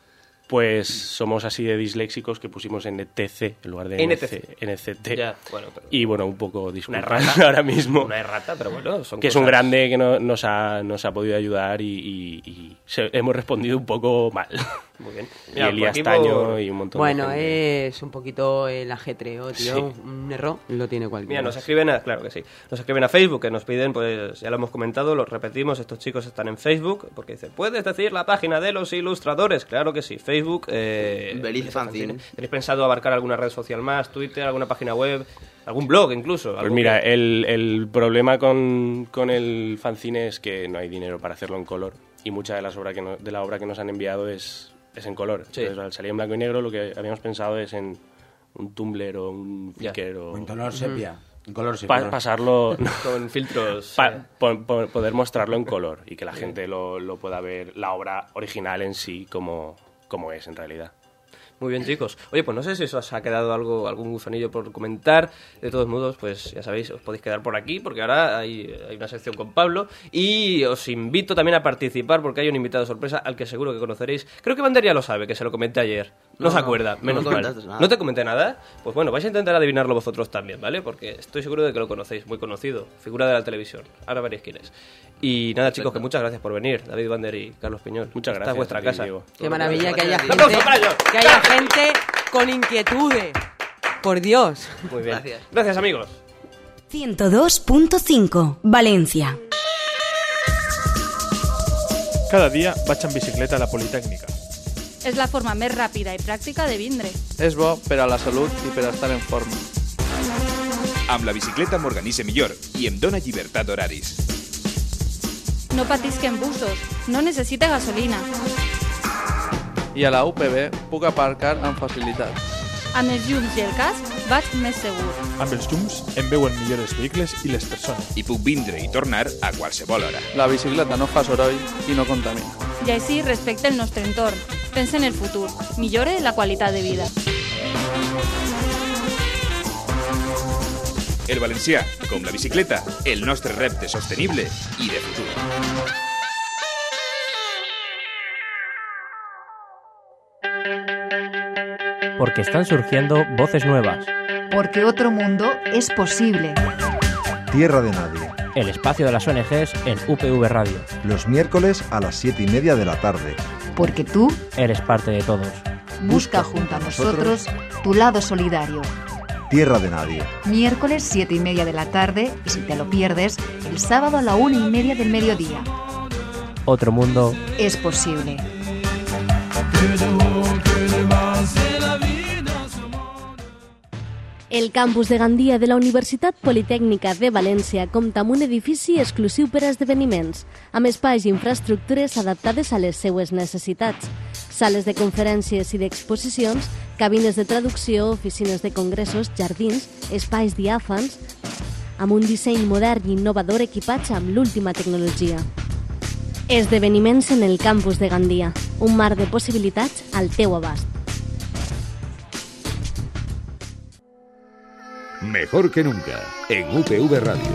pues somos así de disléxicos que pusimos N T C en lugar de N T C. N C T. Ya, bueno, pero... Y bueno, un poco disculpas Una errata. ahora mismo. Una errata, pero bueno, son Que cosas... es un grande que no, nos, ha, nos ha podido ayudar y, y, y se, hemos respondido un poco mal. Muy bien. Y Mira, Elías por aquí Taño por- y un montón Bueno, de gente. es un poquito el ajetreo, tío. Sí. Un error lo tiene cualquiera. Mira, nos escriben a, claro que sí, nos escriben a Facebook, que nos piden, pues ya lo hemos comentado, lo repetimos, estos chicos están en Facebook, porque dicen, ¿puedes decir la página de los ilustradores? Claro que sí, Facebook. Eh, Belice Fanzine. ¿Tenéis pensado abarcar alguna red social más, Twitter, alguna página web, algún blog incluso? Pues algo mira, que- el, el problema con, con el fanzine es que no hay dinero para hacerlo en color y mucha de, las obra que no- de la obra que nos han enviado es, es en color. Sí. Entonces, al salir en blanco y negro, lo que habíamos pensado es en un Tumblr o un Flickr o... En color sepia. En color Pa- sepia. pasarlo... Con filtros... Pa- eh. po- po- poder mostrarlo en color y que la gente lo, lo pueda ver, la obra original en sí, como, como es en realidad. Muy bien, chicos. Oye, pues no sé si os ha quedado algo, algún gusanillo por comentar. De todos modos, pues ya sabéis, os podéis quedar por aquí, porque ahora hay, hay una sección con Pablo. Y os invito también a participar, porque hay un invitado sorpresa al que seguro que conoceréis. Creo que Bander ya lo sabe, que se lo comenté ayer. No, No, se acuerda, no menos me mal. comentaste nada. ¿No te comenté nada? Pues bueno, vais a intentar adivinarlo vosotros también, ¿vale? Porque estoy seguro de que lo conocéis, muy conocido. Figura de la televisión. Ahora veréis quién es. Y nada, chicos, que muchas gracias por venir, David Bander y Carlos Piñol. Muchas Esta gracias es vuestra a ti, casa. Diego. Qué maravilla que haya gente, ¡Aplauso para ellos! que haya gente con inquietudes. Por Dios. Muy bien. Gracias. Gracias, amigos. ciento dos punto cinco, Valencia. Cada dia vaig en bicicleta a la Politécnica. És la forma més ràpida i pràctica de vindre. És bo per a la salut i per a estar en forma. Amb la bicicleta m'organitze millor i em dóna llibertat d'horaris. No patisquen busos, no necessita gasolina. I a la U P B puc aparcar amb facilitat. Amb els llums i el casc vaig més segur. Amb els llums em veuen millor els vehicles i les persones. I puc vindre i tornar a qualsevol hora. La bicicleta no fa soroll i no contamina. I així respecta el nostre entorn. Pensa en el futur. Millore la qualitat de vida. El valencià, com la bicicleta, el nostre repte sostenible i de futur. Porque están surgiendo voces nuevas. Porque otro mundo es posible. Tierra de Nadie. El espacio de las O N Ges en U P V Radio. Los miércoles a las siete y media de la tarde. Porque tú Eres parte de todos. busca junto a nosotros tu lado solidario. Tierra de Nadie. Miércoles siete y media de la tarde y si te lo pierdes, el sábado a la una y media del mediodía. Otro mundo. Es posible. El campus de Gandia de la Universitat Politècnica de València compta amb un edifici exclusiu per a esdeveniments, amb espais i infraestructures adaptades a les seues necessitats, sales de conferències i d'exposicions, cabines de traducció, oficines de congressos, jardins, espais diàfans, amb un disseny modern i innovador equipatge amb l'última tecnologia. Esdeveniments en el campus de Gandia, un mar de possibilitats al teu abast. Mejor que nunca, en U P V Radio.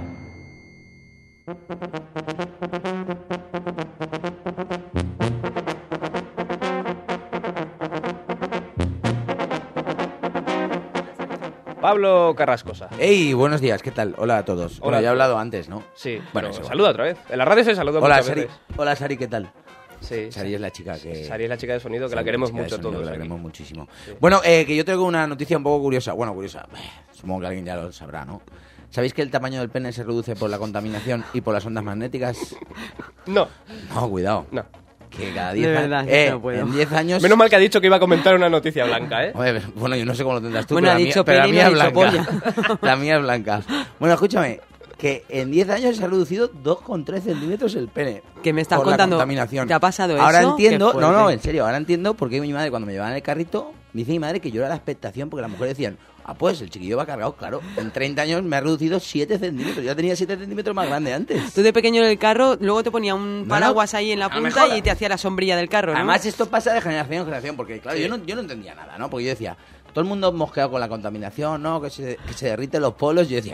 Pablo Carrascosa. Hey, buenos días, ¿qué tal? Hola a todos. Hola. Bueno, ya he hablado antes, ¿no? Sí, Bueno, bueno, es igual. saluda otra vez. En la radio se saluda Hola, muchas Sari. veces. Hola, Sari, ¿qué tal? Sí, Sari es la chica que... Sari es la chica de sonido, que Sari la es queremos chica de mucho sonido, todos. que la aquí. queremos muchísimo. Bueno, eh, que yo traigo una noticia un poco curiosa. Bueno, curiosa. Supongo que alguien ya lo sabrá, ¿no? ¿Sabéis que el tamaño del pene se reduce por la contaminación y por las ondas magnéticas? No. No, cuidado. No. Que cada De diez verdad, años... yo Eh, no puedo. en diez años... Menos mal que ha dicho que iba a comentar una noticia blanca, ¿eh? Oye, bueno, yo no sé cómo lo tendrás tú, Bueno, pero, ha la, dicho mía, pero la pene y mía no es ha dicho blanca. La mía es blanca. Bueno, escúchame, que en diez años se ha reducido dos coma tres centímetros el pene. ¿Qué me estás por contando? La contaminación. ¿Te ha pasado Ahora eso? entiendo, Qué no, no, fuerte. en serio, ahora entiendo por qué mi madre cuando me llevaba en el carrito, me dice mi madre que yo era la expectación porque las mujeres decían, ah, pues el chiquillo va cargado, claro, en treinta años me ha reducido siete centímetros, ya tenía siete centímetros más grande antes. Tú de pequeño en el carro, luego te ponía un No, paraguas no, ahí en la no me punta jodas. y te hacía la sombrilla del carro, ¿no? Además, esto pasa de generación en generación, porque claro, Sí. yo, no, yo no entendía nada, ¿no? Porque yo decía, todo el mundo mosqueado con la contaminación, ¿no? Que se, que se derriten los polos. Yo decía,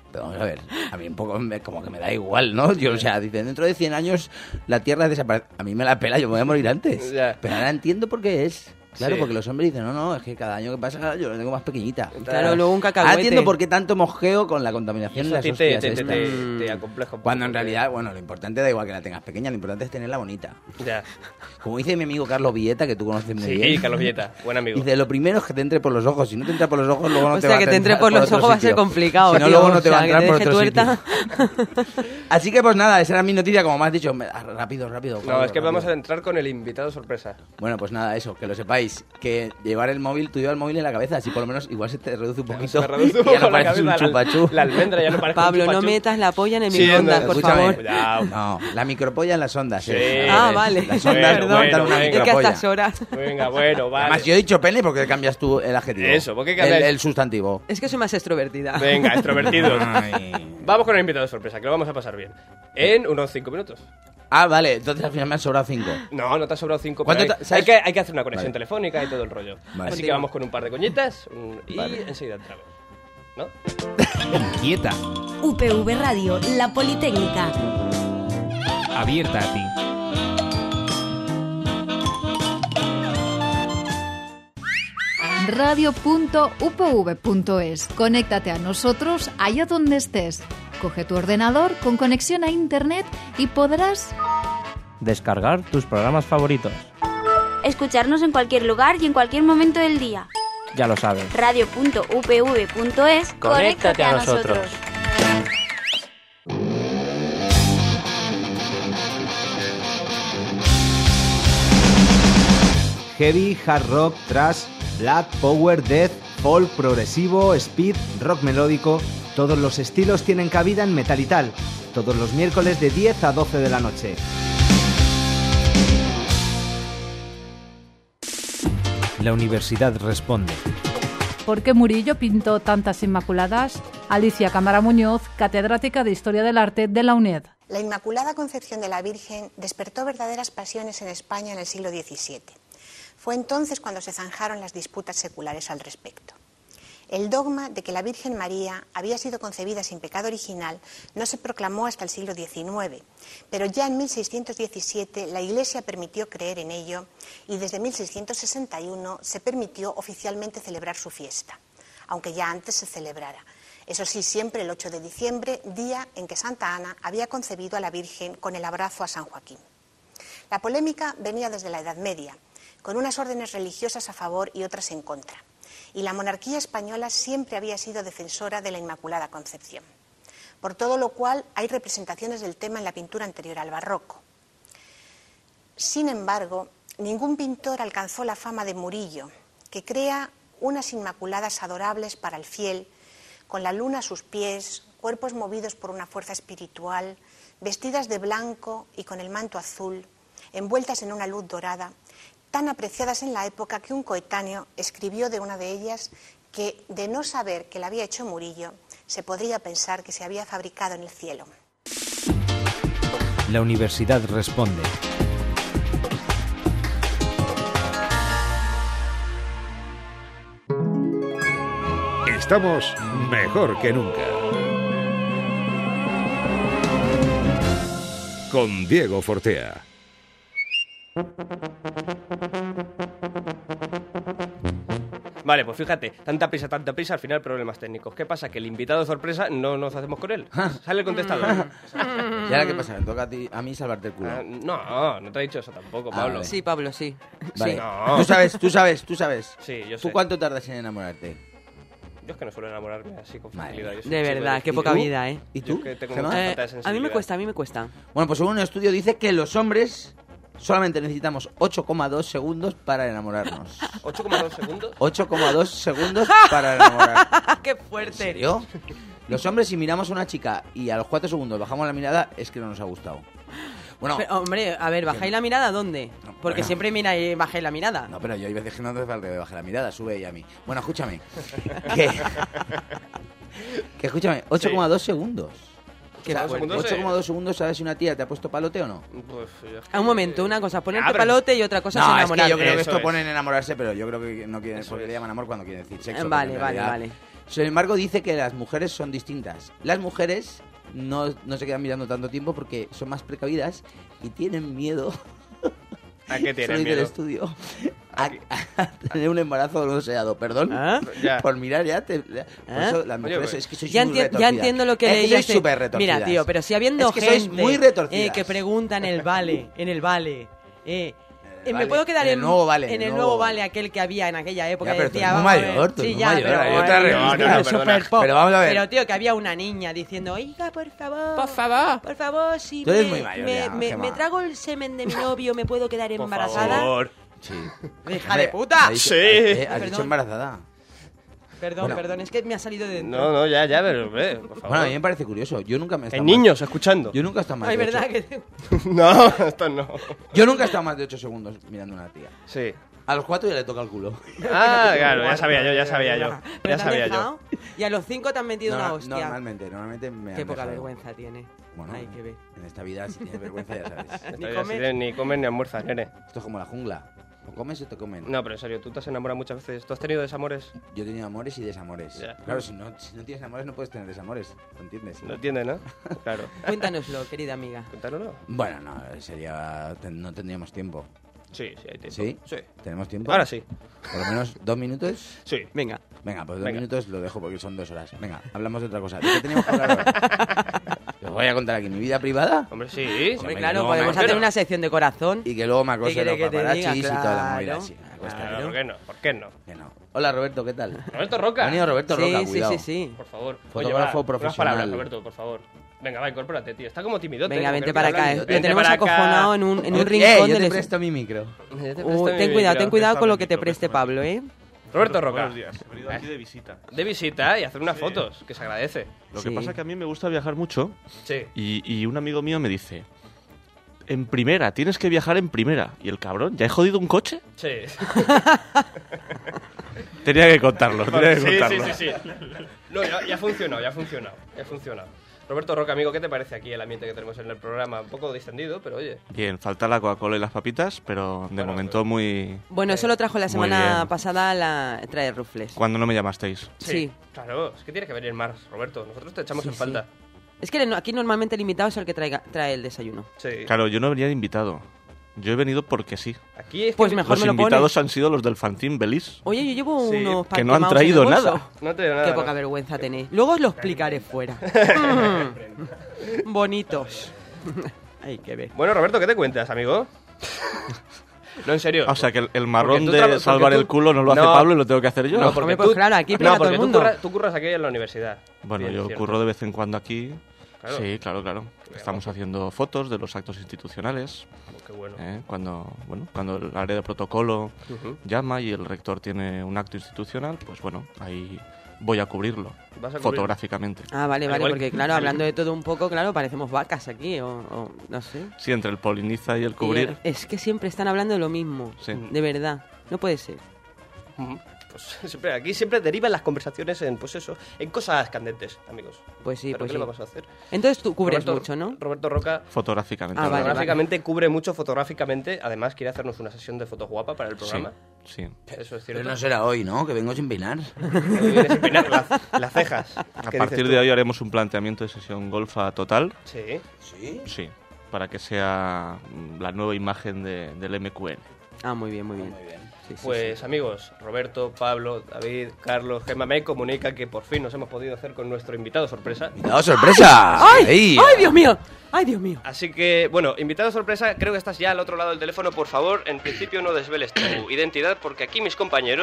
Pero vamos a ver, a mí un poco me, como que me da igual, ¿no? Yo, o sea, dicen, dentro de cien años la Tierra desaparece. A mí me la pela, yo me voy a morir antes. Ya. Pero ahora entiendo por qué es. Claro, Sí. porque los hombres dicen, no, no, es que cada año que pasa yo la tengo más pequeñita. Claro, luego un cacahuete. Ahora entiendo por qué tanto mojeo con la contaminación y Eso a las ti te, hostias te, te, estas. te, te acompleja un poco. Cuando en porque- realidad, bueno, lo importante da igual que la tengas pequeña, lo importante es tenerla bonita. Ya. Como dice mi amigo Carlos Villeta, que tú conoces muy Sí, bien. Carlos Villeta, buen amigo. Dice, lo primero es que te entre por los ojos. Si no te entra por los ojos, luego no O te sea, va a que te entre entrar por los otro ojos va a ser sitio. complicado, Si no, tío, luego no o te va a sea, que entrar te por deje otro tuerta. sitio. Así que pues nada, esa era mi noticia, como me has dicho. me- ah, Rápido, rápido. No, Pablo, es que rápido. vamos a entrar con el invitado sorpresa. Bueno, pues nada, eso, que lo sepáis. Que llevar el móvil, tú llevas el móvil en la cabeza, así por lo menos igual se te reduce un poquito. Me reduce un y ya poco no la pareces un cabeza, la- chupachú. la almendra ya no parece un Pablo, no chupachú. metas la polla en el Sí, microondas, anda, por Escúchame, favor. Cuidado. No, la micropolla en las ondas. Sí. eh. Ah, vale. Las ondas Bueno, montan bueno, una venga. Es que a micropolla. estas horas... Venga, bueno, vale. Además, yo he dicho pene porque cambias tú el adjetivo. Eso, ¿por qué el, cambias? el sustantivo. Es que soy más extrovertida. Venga, extrovertidos. Ay. Vamos con el invitado sorpresa, que lo vamos a pasar bien. En unos cinco minutos. Ah, vale, entonces al final me han sobrado cinco. No, no te ha sobrado cinco. ¿Cuánto pero hay, te- sabes? hay que, hay que hacer una conexión Vale. telefónica y todo el rollo. Vale. Así que vamos con un par de coñitas un- y Vale. enseguida entramos. ¿No? Inquieta. U P V Radio, la Politécnica. Abierta a ti. radio punto u p v punto es. Conéctate a nosotros allá donde estés. Coge tu ordenador con conexión a internet y podrás Descargar tus programas favoritos. Escucharnos en cualquier lugar y en cualquier momento del día. Ya lo sabes. radio punto u p v punto es. Conéctate a nosotros. Heavy, hard rock, thrash, black, power, death, folk, progresivo, speed, rock melódico. Todos los estilos tienen cabida en Metal y Tal. Todos los miércoles de diez a doce de la noche. La universidad responde. ¿Por qué Murillo pintó tantas Inmaculadas? Alicia Cámara Muñoz, catedrática de Historia del Arte de la UNED. La Inmaculada Concepción de la Virgen despertó verdaderas pasiones en España en el siglo diecisiete. Fue entonces cuando se zanjaron las disputas seculares al respecto. El dogma de que la Virgen María había sido concebida sin pecado original no se proclamó hasta el siglo diecinueve, pero ya en mil seiscientos diecisiete la Iglesia permitió creer en ello y desde mil seiscientos sesenta y uno se permitió oficialmente celebrar su fiesta, aunque ya antes se celebrara. Eso sí, siempre el ocho de diciembre, día en que Santa Ana había concebido a la Virgen con el abrazo a San Joaquín. La polémica venía desde la Edad Media, con unas órdenes religiosas a favor y otras en contra. Y la monarquía española siempre había sido defensora de la Inmaculada Concepción. Por todo lo cual hay representaciones del tema en la pintura anterior al barroco. Sin embargo, ningún pintor alcanzó la fama de Murillo, que crea unas Inmaculadas adorables para el fiel, con la luna a sus pies, cuerpos movidos por una fuerza espiritual, vestidas de blanco y con el manto azul, envueltas en una luz dorada, tan apreciadas en la época que un coetáneo escribió de una de ellas que, de no saber que la había hecho Murillo, se podría pensar que se había fabricado en el cielo. La universidad responde. Estamos mejor que nunca. Con Diego Fortea. Vale, pues fíjate, tanta prisa, tanta prisa, al final problemas técnicos. ¿Qué pasa? Que el invitado sorpresa no nos hacemos con él. Sale el contestador. ¿Y ahora qué pasa? Me toca a, ti, a mí salvarte el culo. Ah, no, no te he dicho eso tampoco, Ah, Pablo. vale. Sí, Pablo, sí. Vale. Sí. No. Tú sabes, tú sabes, tú sabes. Sí, yo ¿Tú sé. cuánto tardas en enamorarte? Yo es que no suelo enamorarme así con facilidad. Yo soy De un chico verdad, qué difícil. poca vida, ¿eh? ¿Y Yo tú? es que tengo Gemma? mucha Eh, falta de a mí me sensibilidad. cuesta, a mí me cuesta. Bueno, pues según un estudio dice que los hombres solamente necesitamos ocho coma dos segundos para enamorarnos. ¿ocho coma dos segundos? ocho coma dos segundos para enamorar. ¡Qué ¿En fuerte! serio? Los hombres, si miramos a una chica y a los cuatro segundos bajamos la mirada, es que no nos ha gustado. Bueno, Pero, hombre, a ver, ¿bajáis la mirada dónde? Porque bueno. siempre mira y bajáis la mirada. no, pero yo hay veces que no hace falta que baje la mirada, sube ella a mí. Bueno, escúchame. que, que escúchame, ocho coma dos segundos. Qué O sea, fuerte. ocho coma dos segundos, ¿sabes si una tía te ha puesto palote o no? Pues, yo es que- A un momento, una cosa, ponerte Ah, pero- palote y otra cosa es No, es enamorarte. que yo creo que Eso esto es. pone en enamorarse, pero yo creo que no quiere, Eso porque es. le llaman amor cuando quiere decir sexo. Vale, porque en vale, realidad vale. Sin embargo, dice que las mujeres son distintas. Las mujeres no, no se quedan mirando tanto tiempo porque son más precavidas y tienen miedo. ¿A qué tienen Soy miedo? del estudio. A, a tener un embarazo no deseado. Perdón. ¿Ah? Ya. Por mirar ya. Te, por ¿Ah? eso las Oye, mujeres pues, es que sois Ya, muy enti- ya retorcidas. entiendo lo que es que leías. sois súper retorcidas. Mira, tío, pero si habiendo Es que sois gente muy retorcidas. eh, que pregunta en el vale, en el vale, eh, eh, vale, me puedo quedar en el nuevo vale, en en el el nuevo nuevo vale, aquel que había en aquella época. Ya, pero decía, tú eres muy vamos a ver. mayor, tú sí, eres muy ya, mayor, pero hay otra eh, revista. es No, no, super perdona. pop. Pero vamos a ver. Pero, tío, que había una niña diciendo, oiga, por favor, Por favor. por favor, si Tú eres me, muy mayor me, ya, me- Gemma. me trago el semen de mi novio, ¿me puedo quedar Por embarazada? favor. Sí. ¡Hija Hombre, de puta! ha dicho- Sí. eh, Has Perdón. dicho embarazada. Perdón, Bueno. perdón, es que me ha salido de dentro. No, no, ya, ya, pero, hombre, por favor. Bueno, a mí me parece curioso. Yo nunca me he estado Hay más- niños escuchando. Yo nunca he estado más Ay, de verdad ocho- que... No, esto no. Yo nunca he estado más de ocho segundos mirando a una tía. Sí. A los cuatro ya le toca el culo. Ah, claro, ya sabía yo, ya sabía yo. ¿Pero Ya te han sabía yo. dejado? Y a los cinco te han metido No, una hostia. Normalmente, normalmente me Qué han poca dejado. vergüenza tiene. Bueno, Hay que ver. en esta vida si tienes vergüenza ya sabes. Esta Ni vida comes. sí, Ni comes ni almuerzas, nene. Esto es como la jungla. O comes o te comen. No, pero en serio, tú te has enamorado muchas veces. ¿Tú has tenido desamores? Yo he tenido amores y desamores. Ya. Claro, si no, si no tienes amores no puedes tener desamores. ¿Lo entiendes? No entiendes, ¿no? Claro. Cuéntanoslo, querida amiga. Cuéntanoslo. Bueno, no, sería... ten- no tendríamos tiempo. Sí, sí, hay tiempo. ¿Sí? Sí. ¿Tenemos tiempo? Ahora sí. Por lo menos dos minutos. Sí. Venga. Venga, pues dos Venga. minutos lo dejo porque son dos horas. Venga, hablamos de otra cosa. ¿De qué teníamos que hablar ahora? ¿Os voy a contar aquí mi vida privada? Hombre, sí. Hombre, Hombre, claro, luego podemos me- hacer una sección de corazón. Y que luego me acosen ¿Qué los quiere que te paparazzis diga? y toda la Claro. movida así. Me cuesta Claro, dinero. ¿por qué no? ¿Por qué no? Que no. Hola, Roberto, ¿qué tal? Roberto Roca. Ha venido Roberto Sí, Roca, sí, cuidado. sí, sí. Por favor. Fotógrafo Oye, va, profesional. Unas palabras, Roberto, por favor. Venga, va, incorpórate, tío. Está como timidote. Venga, como vente que para no acá. quiere eh. hablar. Lo tenemos para acojonado acá. en un, en un Eh, rincón yo del te es- presto mi micro. Ya te Uh, presto mi ten cuidado, micro. ten cuidado con lo que te micro, preste préstame. Pablo, ¿eh? Roberto Roca. Buenos días. He venido aquí de visita. De visita y hacer unas fotos, que se agradece. Lo que Sí. pasa es que a mí me gusta viajar mucho Sí. y, y un amigo mío me dice, en primera, tienes que viajar en primera. Y el cabrón, ¿ya he jodido un coche? Sí. Tenía que contarlo, tenía que sí, sí, contarlo. sí, sí. No, ya, ya ha funcionado, ya ha funcionado. Ya ha funcionado. Roberto Roca, amigo, ¿qué te parece aquí el ambiente que tenemos en el programa? Un poco distendido, pero oye. Bien, falta la Coca-Cola y las papitas, pero de Bueno, momento muy... Bueno, eso lo trajo la Muy semana bien. pasada la trae Rufles. Cuando no me llamasteis. Sí. Claro, es que tiene que venir más, Roberto. Nosotros te echamos Sí, en sí. falta. Es que aquí normalmente el invitado es el que traiga, trae el desayuno. Sí. Claro, yo no venía de invitado. Yo he venido porque sí. Aquí es que Pues mejor Los me lo invitados pones. han sido los del fanzine Belis. Oye, yo llevo Sí, unos que no han panquemaos traído en el bolso. nada. No te digo nada. Qué no. poca vergüenza tenéis. Luego os lo explicaré fuera. Mm. Bonitos. Hay que ver. Bueno, Roberto, ¿qué te cuentas, amigo? No, en serio. O sea, que el, el marrón Porque tú de traba- porque salvar tú- el culo no lo hace No. Pablo y lo tengo que hacer yo. No, porque Hombre, pues tú, claro, aquí no, pega todo porque el tú mundo. curras, tú curras aquí en la universidad. Bueno, Bien, yo cierto. curro de vez en cuando aquí. Claro. Sí, claro, claro. Estamos haciendo fotos de los actos institucionales. Oh, qué bueno. ¿eh? Cuando, bueno, cuando el área de protocolo Ujú. llama y el rector tiene un acto institucional, pues bueno, ahí voy a cubrirlo Vas a cubrirlo. fotográficamente. Ah, vale, Al vale, igual porque que- claro, hablando de todo un poco, claro, parecemos vacas aquí, o, o no sé. Sí, entre el poliniza y el Y cubrir. es que siempre están hablando de lo mismo. Sí. De verdad. No puede ser. Ujú. Pues siempre, aquí siempre derivan las conversaciones en, pues eso, en cosas candentes, amigos. Pues sí, ¿Pero pues qué sí. le vamos a hacer? Entonces tú cubres Roberto- mucho, ¿no? Roberto Roca Fotográficamente. Ah, vale, hablando. fotográficamente cubre mucho fotográficamente. Además, quiere hacernos una sesión de fotos guapa para el programa. Sí. Eso es Pero cierto. no será hoy, ¿no? Que vengo sin peinar. Hoy vienes sin peinar las, las cejas. A ¿Qué partir dices de tú? hoy haremos un planteamiento de sesión golfa total. Sí. ¿Sí? Sí, para que sea mm, la nueva imagen de- del M Q N. Ah, muy bien, muy bien. Muy bien. Sí, sí, Pues sí. amigos, Roberto, Pablo, David, Carlos, Gemma me comunica que por fin nos hemos podido hacer con nuestro invitado sorpresa. ¡Invitado sorpresa! ¡Ay! Ahí. ¡Ay, Dios mío! ¡Ay, Dios mío! Así que, bueno, invitado sorpresa, creo que estás ya al otro lado del teléfono. Por favor, en principio no desveles tu identidad porque aquí mis compañeros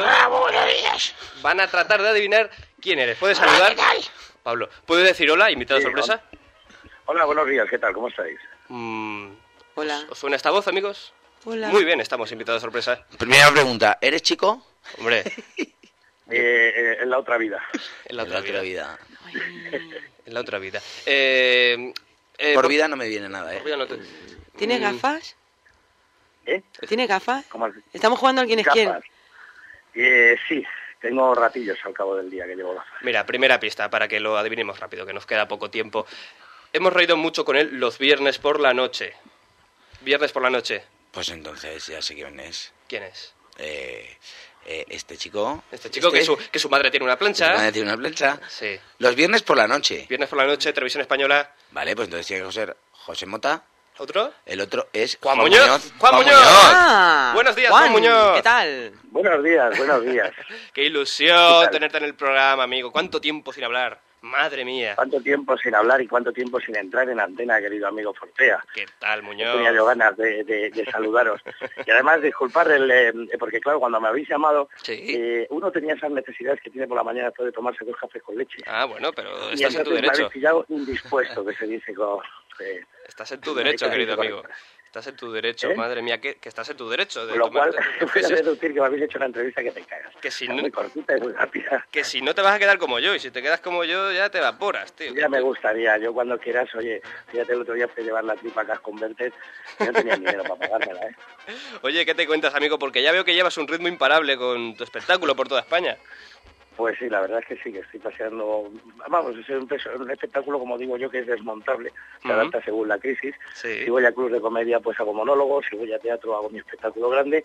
van a tratar de adivinar quién eres. ¿Puedes saludar? Pablo, ¿puedes decir hola, invitado Sí, sorpresa? Hola, buenos días, ¿qué tal? ¿Cómo estáis? Mm, Hola. ¿Os suena esta voz, amigos? Hola. Muy bien, estamos invitados sorpresa. Primera pregunta, ¿eres chico? Hombre, Eh, eh, en la otra vida. en la En otra, la otra vida. vida. En la otra vida. Eh, eh, Por vida no me viene nada, por ¿eh? vida no te- ¿Tienes Mm, gafas? ¿Eh? ¿Tienes gafas? ¿Cómo así? Estamos jugando al quién es quién. Gafas. Eh, sí, tengo ratillos al cabo del día que llevo gafas. Mira, primera pista para que lo adivinemos rápido, que nos queda poco tiempo. Hemos reído mucho con él los viernes por la noche. Viernes por la noche. Pues entonces ya sé quién es. ¿Quién es? Eh, Eh, este chico... Este chico que, su, que su madre tiene una plancha. Su madre tiene una plancha. Sí. Los viernes por la noche. Viernes por la noche, Televisión Española. Vale, pues entonces tiene que ser José Mota. ¿Otro? El otro es Juan, Juan Muñoz. Muñoz. Juan, Juan Muñoz. Muñoz. Ah, Buenos días, Juan, Juan Muñoz. ¿qué tal? Buenos días, buenos días. Qué ilusión tenerte en el programa, amigo. ¿Cuánto tiempo sin hablar? Madre mía. ¿Cuánto tiempo sin hablar y cuánto tiempo sin entrar en antena, querido amigo Fortea? ¿Qué tal, Muñoz? Tenía yo ganas de, de, de saludaros. Y además, disculpar, el, eh, porque claro, cuando me habéis llamado, sí. eh, uno tenía esas necesidades que tiene por la mañana después de tomarse dos cafés con leche. Ah, bueno, pero y estás en tu me derecho. habéis pillado indispuesto, que se dice con... Eh, estás en tu derecho, querido amigo. Estás en tu derecho, ¿Eh? madre mía, que, que estás en tu derecho. De Con lo cual, tomarte... voy a deducir que me habéis hecho una entrevista que te cagas. Que si es no... muy cortita y muy rápida. Que si no te vas a quedar como yo, y si te quedas como yo, ya te evaporas, tío. Ya me gustaría, yo cuando quieras, oye, fíjate, el otro día fui a llevar la tripa a Cash Converted y no tenía dinero para pagármela, ¿eh? Oye, ¿qué te cuentas, amigo? Porque ya veo que llevas un ritmo imparable con tu espectáculo por toda España. Pues sí, la verdad es que sí, que estoy paseando... Vamos, es un, un espectáculo, como digo yo, que es desmontable, se adapta según la crisis. Sí. Si voy a clubs de comedia, pues hago monólogos, si voy a teatro, hago mi espectáculo grande.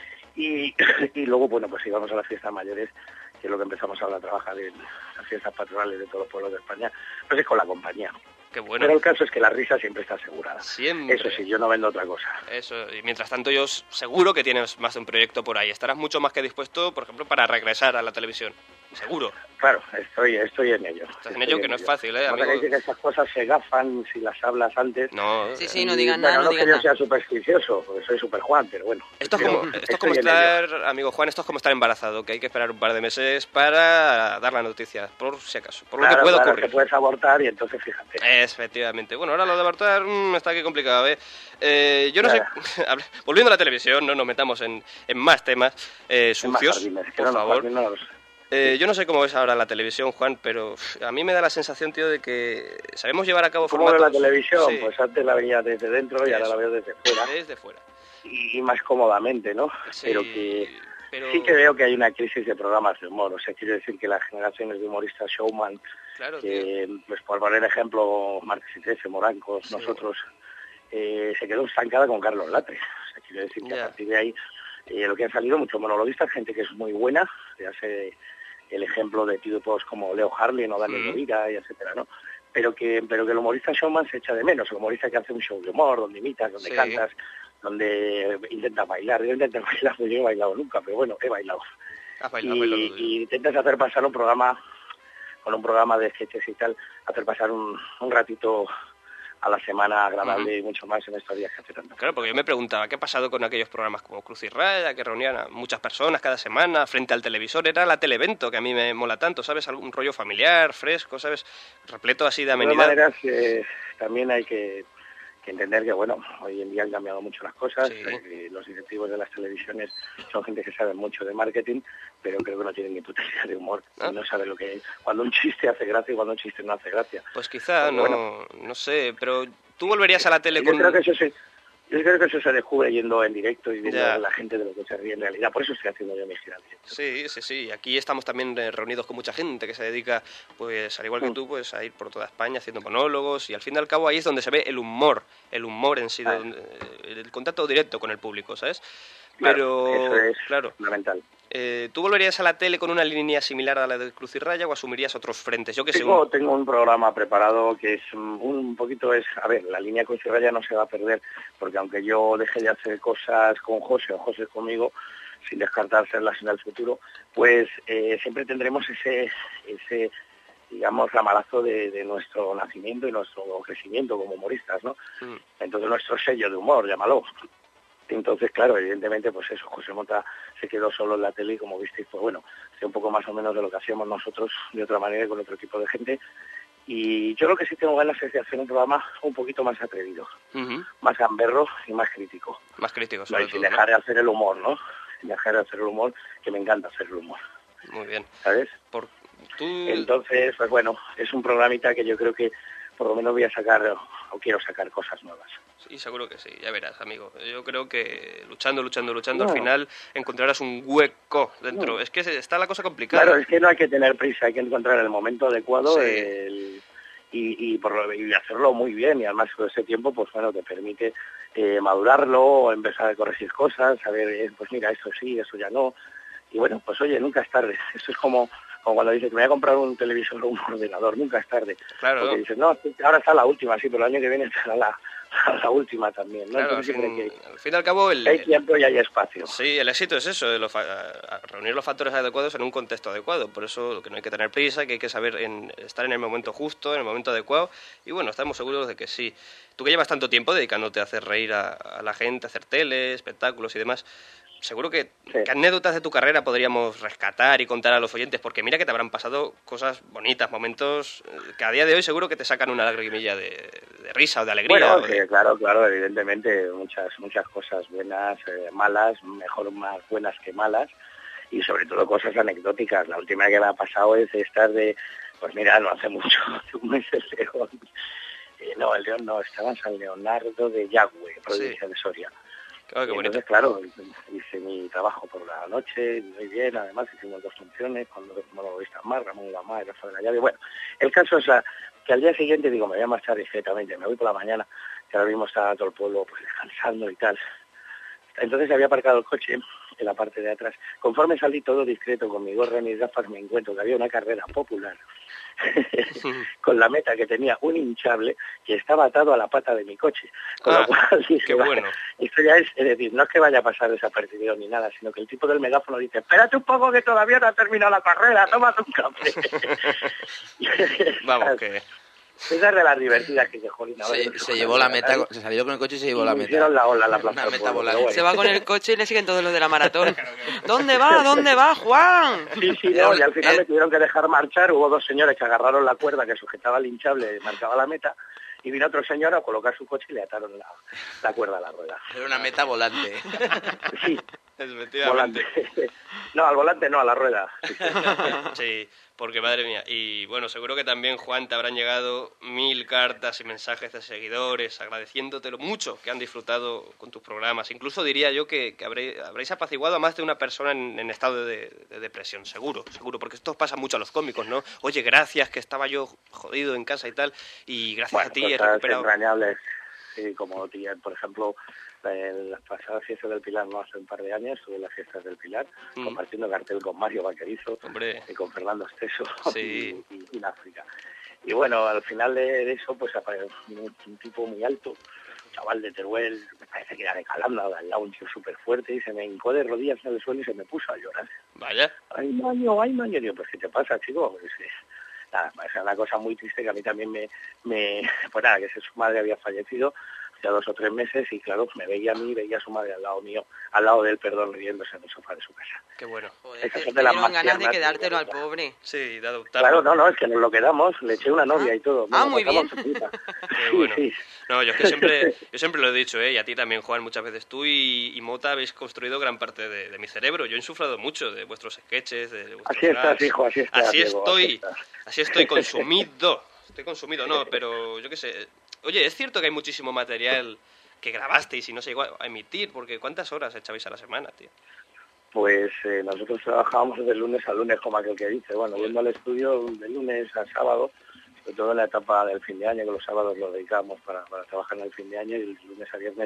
Y, y luego, bueno, pues si vamos a las fiestas mayores, que es lo que empezamos ahora a trabajar en las fiestas patronales de todos los pueblos de España, pues es con la compañía. Qué bueno. Pero el caso es que la risa siempre está asegurada. Siempre. Eso sí, yo no vendo otra cosa. Eso, y mientras tanto yo seguro que tienes más de un proyecto por ahí. Estarás mucho más que dispuesto, por ejemplo, para regresar a la televisión. Seguro. Claro, estoy estoy en ello. Estás en ello, que no es fácil, ¿eh, amigo? Que dice que esas cosas se gafan si las hablas antes. No. Sí, sí, no digan bueno, nada, no no digan que yo nada. sea supersticioso, porque soy super Juan, pero bueno. Esto es pero como, esto es estoy como en estar, ello. amigo Juan, esto es como estar embarazado, que hay que esperar un par de meses para dar la noticia, por si acaso, por lo Claro, que puede claro, ocurrir. que puedes abortar y entonces fíjate. Efectivamente. Bueno, ahora lo de abortar mmm, está aquí complicado, ¿eh? eh yo no sé, volviendo a la televisión, no nos metamos en, en más temas eh, sucios, jardines, que por no nos favor. jardines. Eh, yo no sé cómo ves ahora la televisión, Juan, pero uf, a mí me da la sensación, tío, de que sabemos llevar a cabo ¿Cómo formatos... ves la televisión? Sí. Pues antes la veía desde dentro y ahora la veo desde fuera. Desde fuera. Y, y más cómodamente, ¿no? Sí, pero que pero... sí que veo que hay una crisis de programas de humor. O sea, quiero decir que las generaciones de humoristas showman, Claro, que, pues por poner ejemplo, Martes y Trece, Morancos, Sí. nosotros, eh, se quedó estancada con Carlos Latre. O sea, quiero decir que Ya. a partir de ahí, eh, lo que han salido muchos monologuistas, gente que es muy buena, ya sé el ejemplo de tipos como Leo Harlem o Daniel Mm. Rovira y etcétera, ¿no? Pero que, pero que el humorista showman se echa de menos, el humorista que hace un show de humor, donde imitas, donde Sí. cantas, donde intentas bailar. Yo intento bailar, pues yo no he bailado nunca, pero bueno, he bailado. Has bailado, y, bailado tú. y intentas hacer pasar un programa, con un programa de sketches y tal, hacer pasar un, un ratito a la semana agradable y mucho más en estos días que hace tanto. Claro, porque yo me preguntaba, ¿qué ha pasado con aquellos programas como Cruz y Raya, que reunían a muchas personas cada semana frente al televisor? Era la televento, que a mí me mola tanto, ¿sabes? Algún rollo familiar, fresco, ¿sabes? Repleto así de De todas amenidad. maneras, eh, también hay que, que entender que, bueno, hoy en día han cambiado mucho las cosas. Sí. Eh, los directivos de las televisiones son gente que sabe mucho de marketing, pero creo que no tienen ni puta idea de humor. ¿Ah? Y no sabe lo que es. Cuando un chiste hace gracia y cuando un chiste no hace gracia. Pues quizá, Pues no, bueno. no sé, pero tú volverías a la tele Yo con... creo que eso se, yo creo que eso se descubre yendo en directo y viendo Ya. a la gente de lo que se ríe en realidad. Por eso estoy haciendo yo mi gira en directo. Sí, sí, sí. Aquí estamos también eh, reunidos con mucha gente que se dedica, pues, al igual que tú, pues, a ir por toda España haciendo monólogos y al fin y al cabo ahí es donde se ve el humor, el humor en sí, Ah. donde- eh, el contacto directo con el público, ¿sabes? Claro, Pero, eso es claro, fundamental. eh, ¿tú volverías a la tele con una línea similar a la de Cruz y Raya o asumirías otros frentes? Yo que sé, Tengo, un- tengo un programa preparado que es un, un poquito, es, a ver, la línea con Raya no se va a perder, porque aunque yo deje de hacer cosas con José o José conmigo, sin descartar hacerlas en el futuro, pues eh, siempre tendremos ese, ese digamos, ramalazo de, de nuestro nacimiento y nuestro crecimiento como humoristas, ¿no? Mm. Entonces nuestro sello de humor, llámalo. Entonces, claro, evidentemente, pues eso, José Mota se quedó solo en la tele y como visteis, pues bueno, hace un poco más o menos de lo que hacíamos nosotros de otra manera y con otro tipo de gente. Y yo lo que sí tengo ganas es de hacer un programa un poquito más atrevido, Ujú. más gamberro y más crítico. Más crítico, No, sobre y sin todo, dejar de hacer el humor, ¿no? Sin dejar de hacer el humor, que me encanta hacer el humor, ¿no? Muy bien. ¿sabes? Por... Tú... Entonces, pues bueno, es un programita que yo creo que por lo menos voy a sacar, o quiero sacar cosas nuevas. Sí, seguro que sí, ya verás, amigo. Yo creo que luchando, luchando, luchando, No. al final encontrarás un hueco dentro. No. Es que está la cosa complicada. Claro, es que no hay que tener prisa, hay que encontrar el momento adecuado Sí. el- y, y, por, lo- y hacerlo muy bien. Y además con ese tiempo, pues bueno, te permite eh, madurarlo, empezar a corregir cosas, saber, eh, pues mira, esto sí, eso ya no. y bueno, pues oye, nunca es tarde. Eso es como, como cuando dices que me voy a comprar un televisor o un ordenador, nunca es tarde. Claro. Porque dices, no, ahora está la última, sí, pero el año que viene estará la, la última también, ¿no? Claro, al Entonces, fin, siempre que al fin y al cabo... El, hay tiempo y hay espacio. Sí, el éxito es eso, los fa- reunir los factores adecuados en un contexto adecuado. Por eso que no hay que tener prisa, que hay que saber en, estar en el momento justo, en el momento adecuado. Y bueno, estamos seguros de que sí. Tú que llevas tanto tiempo dedicándote a hacer reír a, a la gente, a hacer tele, espectáculos y demás, seguro que, Sí. ¿qué anécdotas de tu carrera podríamos rescatar y contar a los oyentes? Porque mira que te habrán pasado cosas bonitas, momentos eh, que a día de hoy seguro que te sacan una lagrimilla de, de risa o de alegría. Bueno, o de- sí, claro, claro, evidentemente muchas muchas cosas buenas, eh, malas, mejor más buenas que malas, y sobre todo cosas anecdóticas. La última que me ha pasado es estar de, pues mira, no hace mucho, hace un mes el León, eh, no, el León no, estaba en San Leonardo de Yagüe, provincia de Soria. Claro, qué Y bonito. entonces, claro, hice mi trabajo por la noche, muy bien, además hicimos dos funciones, cuando monologuistas más, Ramón Gamá y Rafa de la Llave. Bueno, el caso es la, que al día siguiente digo, me voy a marchar discretamente, me voy por la mañana, que ahora mismo está todo el pueblo pues descansando y tal. Entonces había aparcado el coche en la parte de atrás. Conforme salí todo discreto con mi gorra y mis gafas, me encuentro que había una carrera popular con la meta que tenía un hinchable que estaba atado a la pata de mi coche. Con Ah, lo cual dije, qué bueno. esto ya es, es decir, no es que vaya a pasar desapercibido ni nada, sino que el tipo del megáfono dice, espérate un poco que todavía no ha terminado la carrera, tómate un café. Vamos, que... Esa es de las divertidas que se jolín. ahora que Se, no se se llevó puede la ganar. meta, se salió con el coche y se llevó Y la me meta. hicieron la ola en la plaza Una del meta pueblo, volante. pero bueno. Se va con el coche y le siguen todos los de la maratón. ¿Dónde va? ¿Dónde va, Juan? Sí, sí, no, y al final me tuvieron que dejar marchar. Hubo dos señores que agarraron la cuerda que sujetaba el hinchable, marcaba la meta, y vino otro señor a colocar su coche y le ataron la, la cuerda a la rueda. Era una meta volante. Sí, Efectivamente. volante. No, al volante no, a la rueda. Sí, sí. Sí, porque madre mía. Y bueno, seguro que también, Juan, te habrán llegado mil cartas y mensajes de seguidores agradeciéndote lo mucho que han disfrutado con tus programas. Incluso diría yo que, que habré- habréis apaciguado a más de una persona en, en estado de, de depresión, seguro, seguro, porque esto pasa mucho a los cómicos, ¿no? Oye, gracias, que estaba yo jodido en casa y tal, y gracias Bueno, a ti he cosas recuperado... entrañables, sí, como tía, por ejemplo, en las pasadas fiestas del Pilar, no hace un par de años, estuve en las fiestas del Pilar, Mm. compartiendo cartel con Mario Vaquerizo Hombre. y con Fernando Esteso Sí. y, y, y en África. Y bueno, al final de, de eso, pues apareció un, un tipo muy alto, un chaval de Teruel, me parece que era de Calanda, al lado un tío súper fuerte, y se me hincó de rodillas en el suelo y se me puso a llorar. Vaya. Ay, Maño, ay, Maño. Digo, pues, ¿qué te pasa, chico? Pues, eh, nada, es una cosa muy triste que a mí también me... me pues nada, que su madre había fallecido hacía dos o tres meses y, claro, me veía a mí y veía a su madre al lado mío, al lado del perdón, riéndose en el sofá de su casa. Qué bueno. Esas Te son de las dieron más ganas de tiernas quedártelo que- al pobre. Sí, de adoptarlo. Claro, no, no, es que nos lo quedamos, le eché una novia y todo. Ah, Nos muy bien. pasamos su puta. Qué bueno. Sí, No, yo es que siempre, yo siempre lo he dicho, ¿eh? Y a ti también, Juan, muchas veces. Tú y, y Mota habéis construido gran parte de, de mi cerebro. Yo he insuflado mucho de vuestros sketches, de vuestros Así estás, gags. hijo, así estás, Así Diego, estoy, así estás. así estoy consumido. Estoy consumido, no, pero yo qué sé. Oye, es cierto que hay muchísimo material que grabasteis y no se llegó a emitir, porque ¿cuántas horas echabais a la semana, tío? Pues eh, nosotros trabajábamos de lunes a lunes, como aquel que dice, bueno, yendo al estudio de lunes a sábado, sobre todo en la etapa del fin de año, que los sábados los dedicábamos para, para trabajar en el fin de año, y el lunes a viernes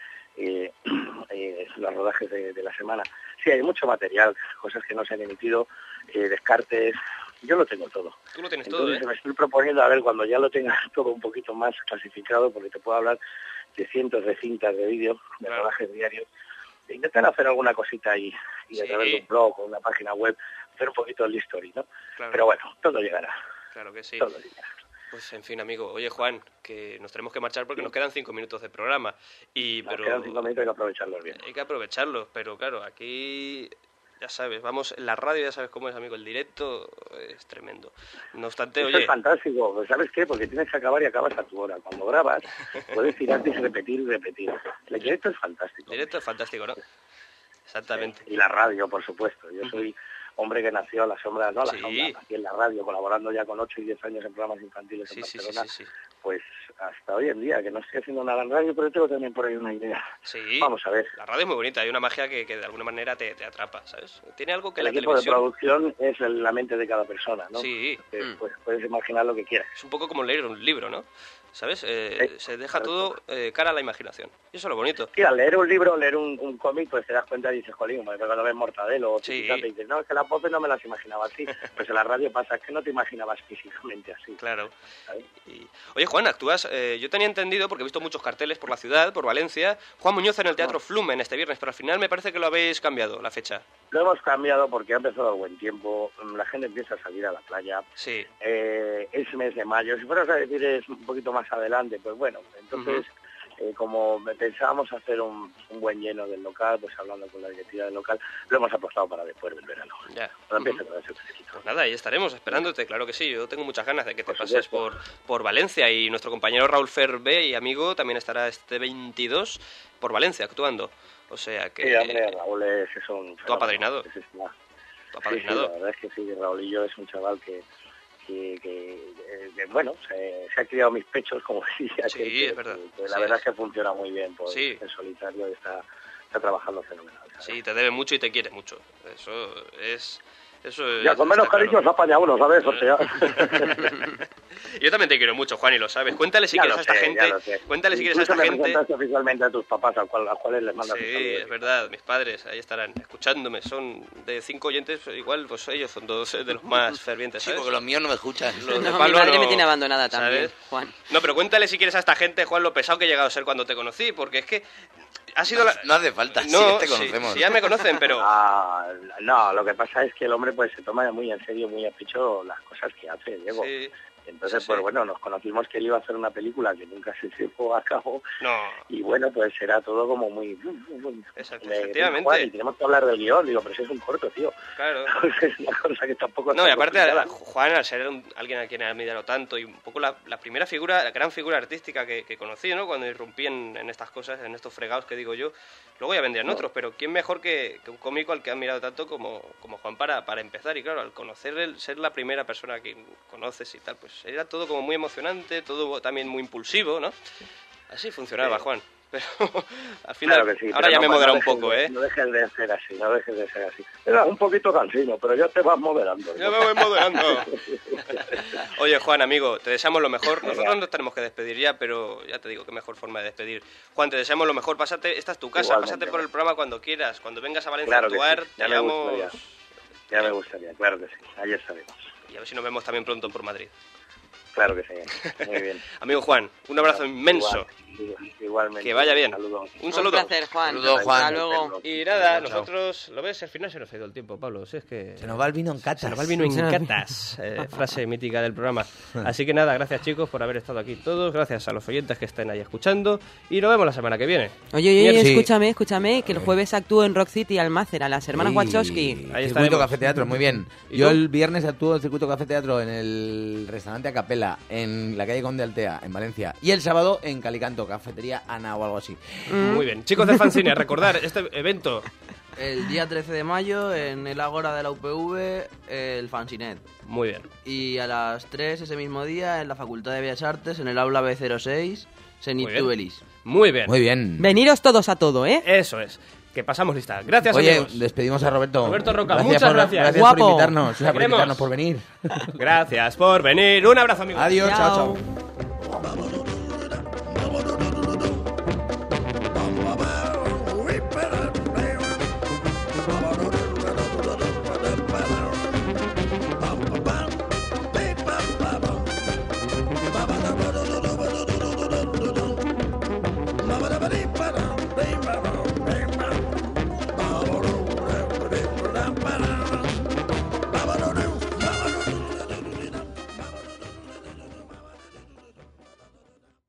eh, eh, los rodajes de, de la semana. Sí, hay mucho material, cosas que no se han emitido, eh, descartes, yo lo tengo todo. Tú lo tienes Entonces todo, ¿eh? me estoy proponiendo, a ver, cuando ya lo tenga todo un poquito más clasificado, porque te puedo hablar de cientos de cintas de vídeo, de Claro. rodajes diarios, de intentar hacer alguna cosita ahí, y a Sí. través de un blog o una página web, hacer un poquito el history, ¿no? Claro. Pero bueno, todo llegará, Claro que sí. todo llegará. Pues en fin, amigo. Oye, Juan, que nos tenemos que marchar porque nos quedan cinco minutos de programa. Y, Nos pero quedan cinco minutos, hay que aprovecharlos bien. hay que aprovecharlos, pero claro, aquí ya sabes, vamos, en la radio ya sabes cómo es, amigo, el directo es tremendo. No obstante, Eso oye, es fantástico, pues, ¿sabes qué? Porque tienes que acabar y acabas a tu hora. Cuando grabas, puedes tirarte y repetir y repetir. El directo es fantástico. el directo es fantástico, ¿no? Exactamente. Y la radio, por supuesto. Yo soy hombre que nació a la sombra, no a la Sí. sombra, aquí en la radio, colaborando ya con ocho y diez años en programas infantiles en Sí, sí, sí, Barcelona. sí, sí. Pues hasta hoy en día, que no estoy haciendo nada en radio, pero tengo también por ahí una idea. Sí. Vamos a ver. La radio es muy bonita, hay una magia que, que de alguna manera te, te atrapa, ¿sabes? Tiene algo que El la equipo de televisión... producción es el- la mente de cada persona, ¿no? Sí. Eh, Mm. Pues puedes imaginar lo que quieras. Es un poco como leer un libro, ¿no? ¿sabes? Eh, sí, se deja todo eh, cara a la imaginación. Y eso es lo bonito. Sí, al leer un libro, leer un, un cómic, pues te das cuenta y dices, jolín, porque cuando ves Mortadelo o sí. te dices, no, es que las voces no me las imaginaba así. Pues en la radio pasa, es que no te imaginabas físicamente así. Claro. Y... Oye, Juan, actúas, eh, yo tenía entendido, porque he visto muchos carteles por la ciudad, por Valencia, Juan Muñoz en el Teatro Flumen este viernes, pero al final me parece que lo habéis cambiado, la fecha. Lo hemos cambiado porque ha empezado el buen tiempo, la gente empieza a salir a la playa. Sí. Eh, es mes de mayo, si fueras a decir es un poquito más adelante, pues bueno, entonces... Uh-huh. Eh, como pensábamos hacer un, un buen lleno del local, pues hablando con la directiva del local, lo hemos apostado para después del verano. Ya. Cuando empiece todo ese fresquito. Pues nada, ahí estaremos esperándote, claro que sí. Yo tengo muchas ganas de que te por pases por, por Valencia, y nuestro compañero Raúl Ferbe y amigo también estará este veintidós por Valencia actuando. O sea que... Sí, hombre, Raúl es, es un... ¿Tu apadrinado? Es, es una... ¿Tu apadrinado? Sí, sí, la verdad es que sí, Raúlillo es un chaval que... Que, que, que bueno, se, se ha criado mis pechos, como decía. Sí, que, es verdad. Que, que la sí. verdad es que funciona muy bien, por sí. en solitario, y está, está trabajando fenomenal. ¿sabes? Sí, te debe mucho y te quiere mucho. Eso es... Eso ya, es, con menos cariño se apaña uno, ¿sabes? O sea... Yo también te quiero mucho, Juan, y lo sabes. Cuéntale si ya quieres a esta sé, gente... Cuéntale si quieres a esta me gente... oficialmente a tus papás, a, cual, a cuales les mandas sí, un saludo. Es verdad, mis padres ahí estarán escuchándome. Son de cinco oyentes, igual pues ellos son dos de los más fervientes, ¿sabes? Sí, porque los míos no me escuchan. Los no, de Pablo mi madre no, me tiene abandonada también, ¿sabes? Juan. No, pero cuéntale si quieres a esta gente, Juan, lo pesado que he llegado a ser cuando te conocí, porque es que... Ha sido no, la... no hace falta, no, sí, te conocemos. Sí, sí, ya me conocen, pero... Ah, no, lo que pasa es que el hombre pues se toma muy en serio, muy a pecho las cosas que hace, Diego. Sí. Entonces, sí, pues sí. bueno, nos conocimos que él iba a hacer una película que nunca se llevó a cabo. No. Y bueno, pues era todo como muy... Exacto, me, efectivamente. Juan, y tenemos que hablar del guión. Digo, pero si es un corto, tío. Claro. Es una cosa que tampoco... No, y aparte, a, Juan, al ser un, alguien a quien he admirado tanto, y un poco la, la primera figura, la gran figura artística que, que conocí, ¿no? Cuando irrumpí en, en estas cosas, en estos fregados que digo yo. Luego ya vendrían no. otros, pero ¿quién mejor que, que un cómico al que he admirado tanto como, como Juan para, para empezar? Y claro, al conocer el, ser la primera persona que conoces y tal, pues era todo como muy emocionante, todo también muy impulsivo, ¿no? Así funcionaba, sí. Juan. Pero al final, claro que sí, ahora ya no, me modera no un poco, de, ¿eh? No dejes de ser así, no dejes de ser así. Era un poquito cansino, pero ya te vas moderando. Ya me voy moderando. Oye, Juan, amigo, te deseamos lo mejor. Nosotros nos tenemos que despedir ya, pero ya te digo, qué mejor forma de despedir. Juan, te deseamos lo mejor. Pásate, esta es tu casa, Igualmente, pásate por el programa cuando quieras. Cuando vengas a Valencia claro a actuar, sí. ya te me llamo... gustaría. Ya me gustaría, claro que sí. Ahí estaremos. Y a ver si nos vemos también pronto por Madrid. Claro que sí, muy bien. Amigo Juan, un abrazo claro, inmenso. Igual, igualmente. Que vaya bien. Saludos. Un saludo. Un placer, Juan. Saludos, Juan. Hasta luego. Y nada, nosotros, lo ves, al final se nos ha ido el tiempo, Pablo. Si es que se nos va el vino en catas. Se nos va el vino en catas. Eh, frase mítica del programa. Así que nada, gracias chicos por haber estado aquí todos. Gracias a los oyentes que estén ahí escuchando. Y nos vemos la semana que viene. Oye, oye, oye sí. escúchame, escúchame, que el jueves actúo en Rock City Almácera, las hermanas sí. Wachowski. Ahí Circuito Café Teatro, muy bien. Yo el viernes actúo en Circuito Café Teatro en el restaurante Acapela, en la calle Conde Altea, en Valencia. Y el sábado en Calicanto, cafetería Ana o algo así. Mm. Muy bien. Chicos de Fanzine, recordar este evento. El día trece de mayo en el Ágora de la U P V, el Fanzinet. Muy bien. Y a las tres ese mismo día en la Facultad de Bellas Artes, en el aula B cero seis, Senit Tubelis. Muy bien. Muy bien. Veniros todos a todo, ¿eh? Eso es. Que pasamos lista. Gracias, Oye, amigos. despedimos a Roberto. Roberto Roca, gracias muchas por, gracias. Gracias Guapo. por invitarnos. Por invitarnos, por venir. Gracias por venir. Un abrazo, amigos. Adiós, chao, chao. chao.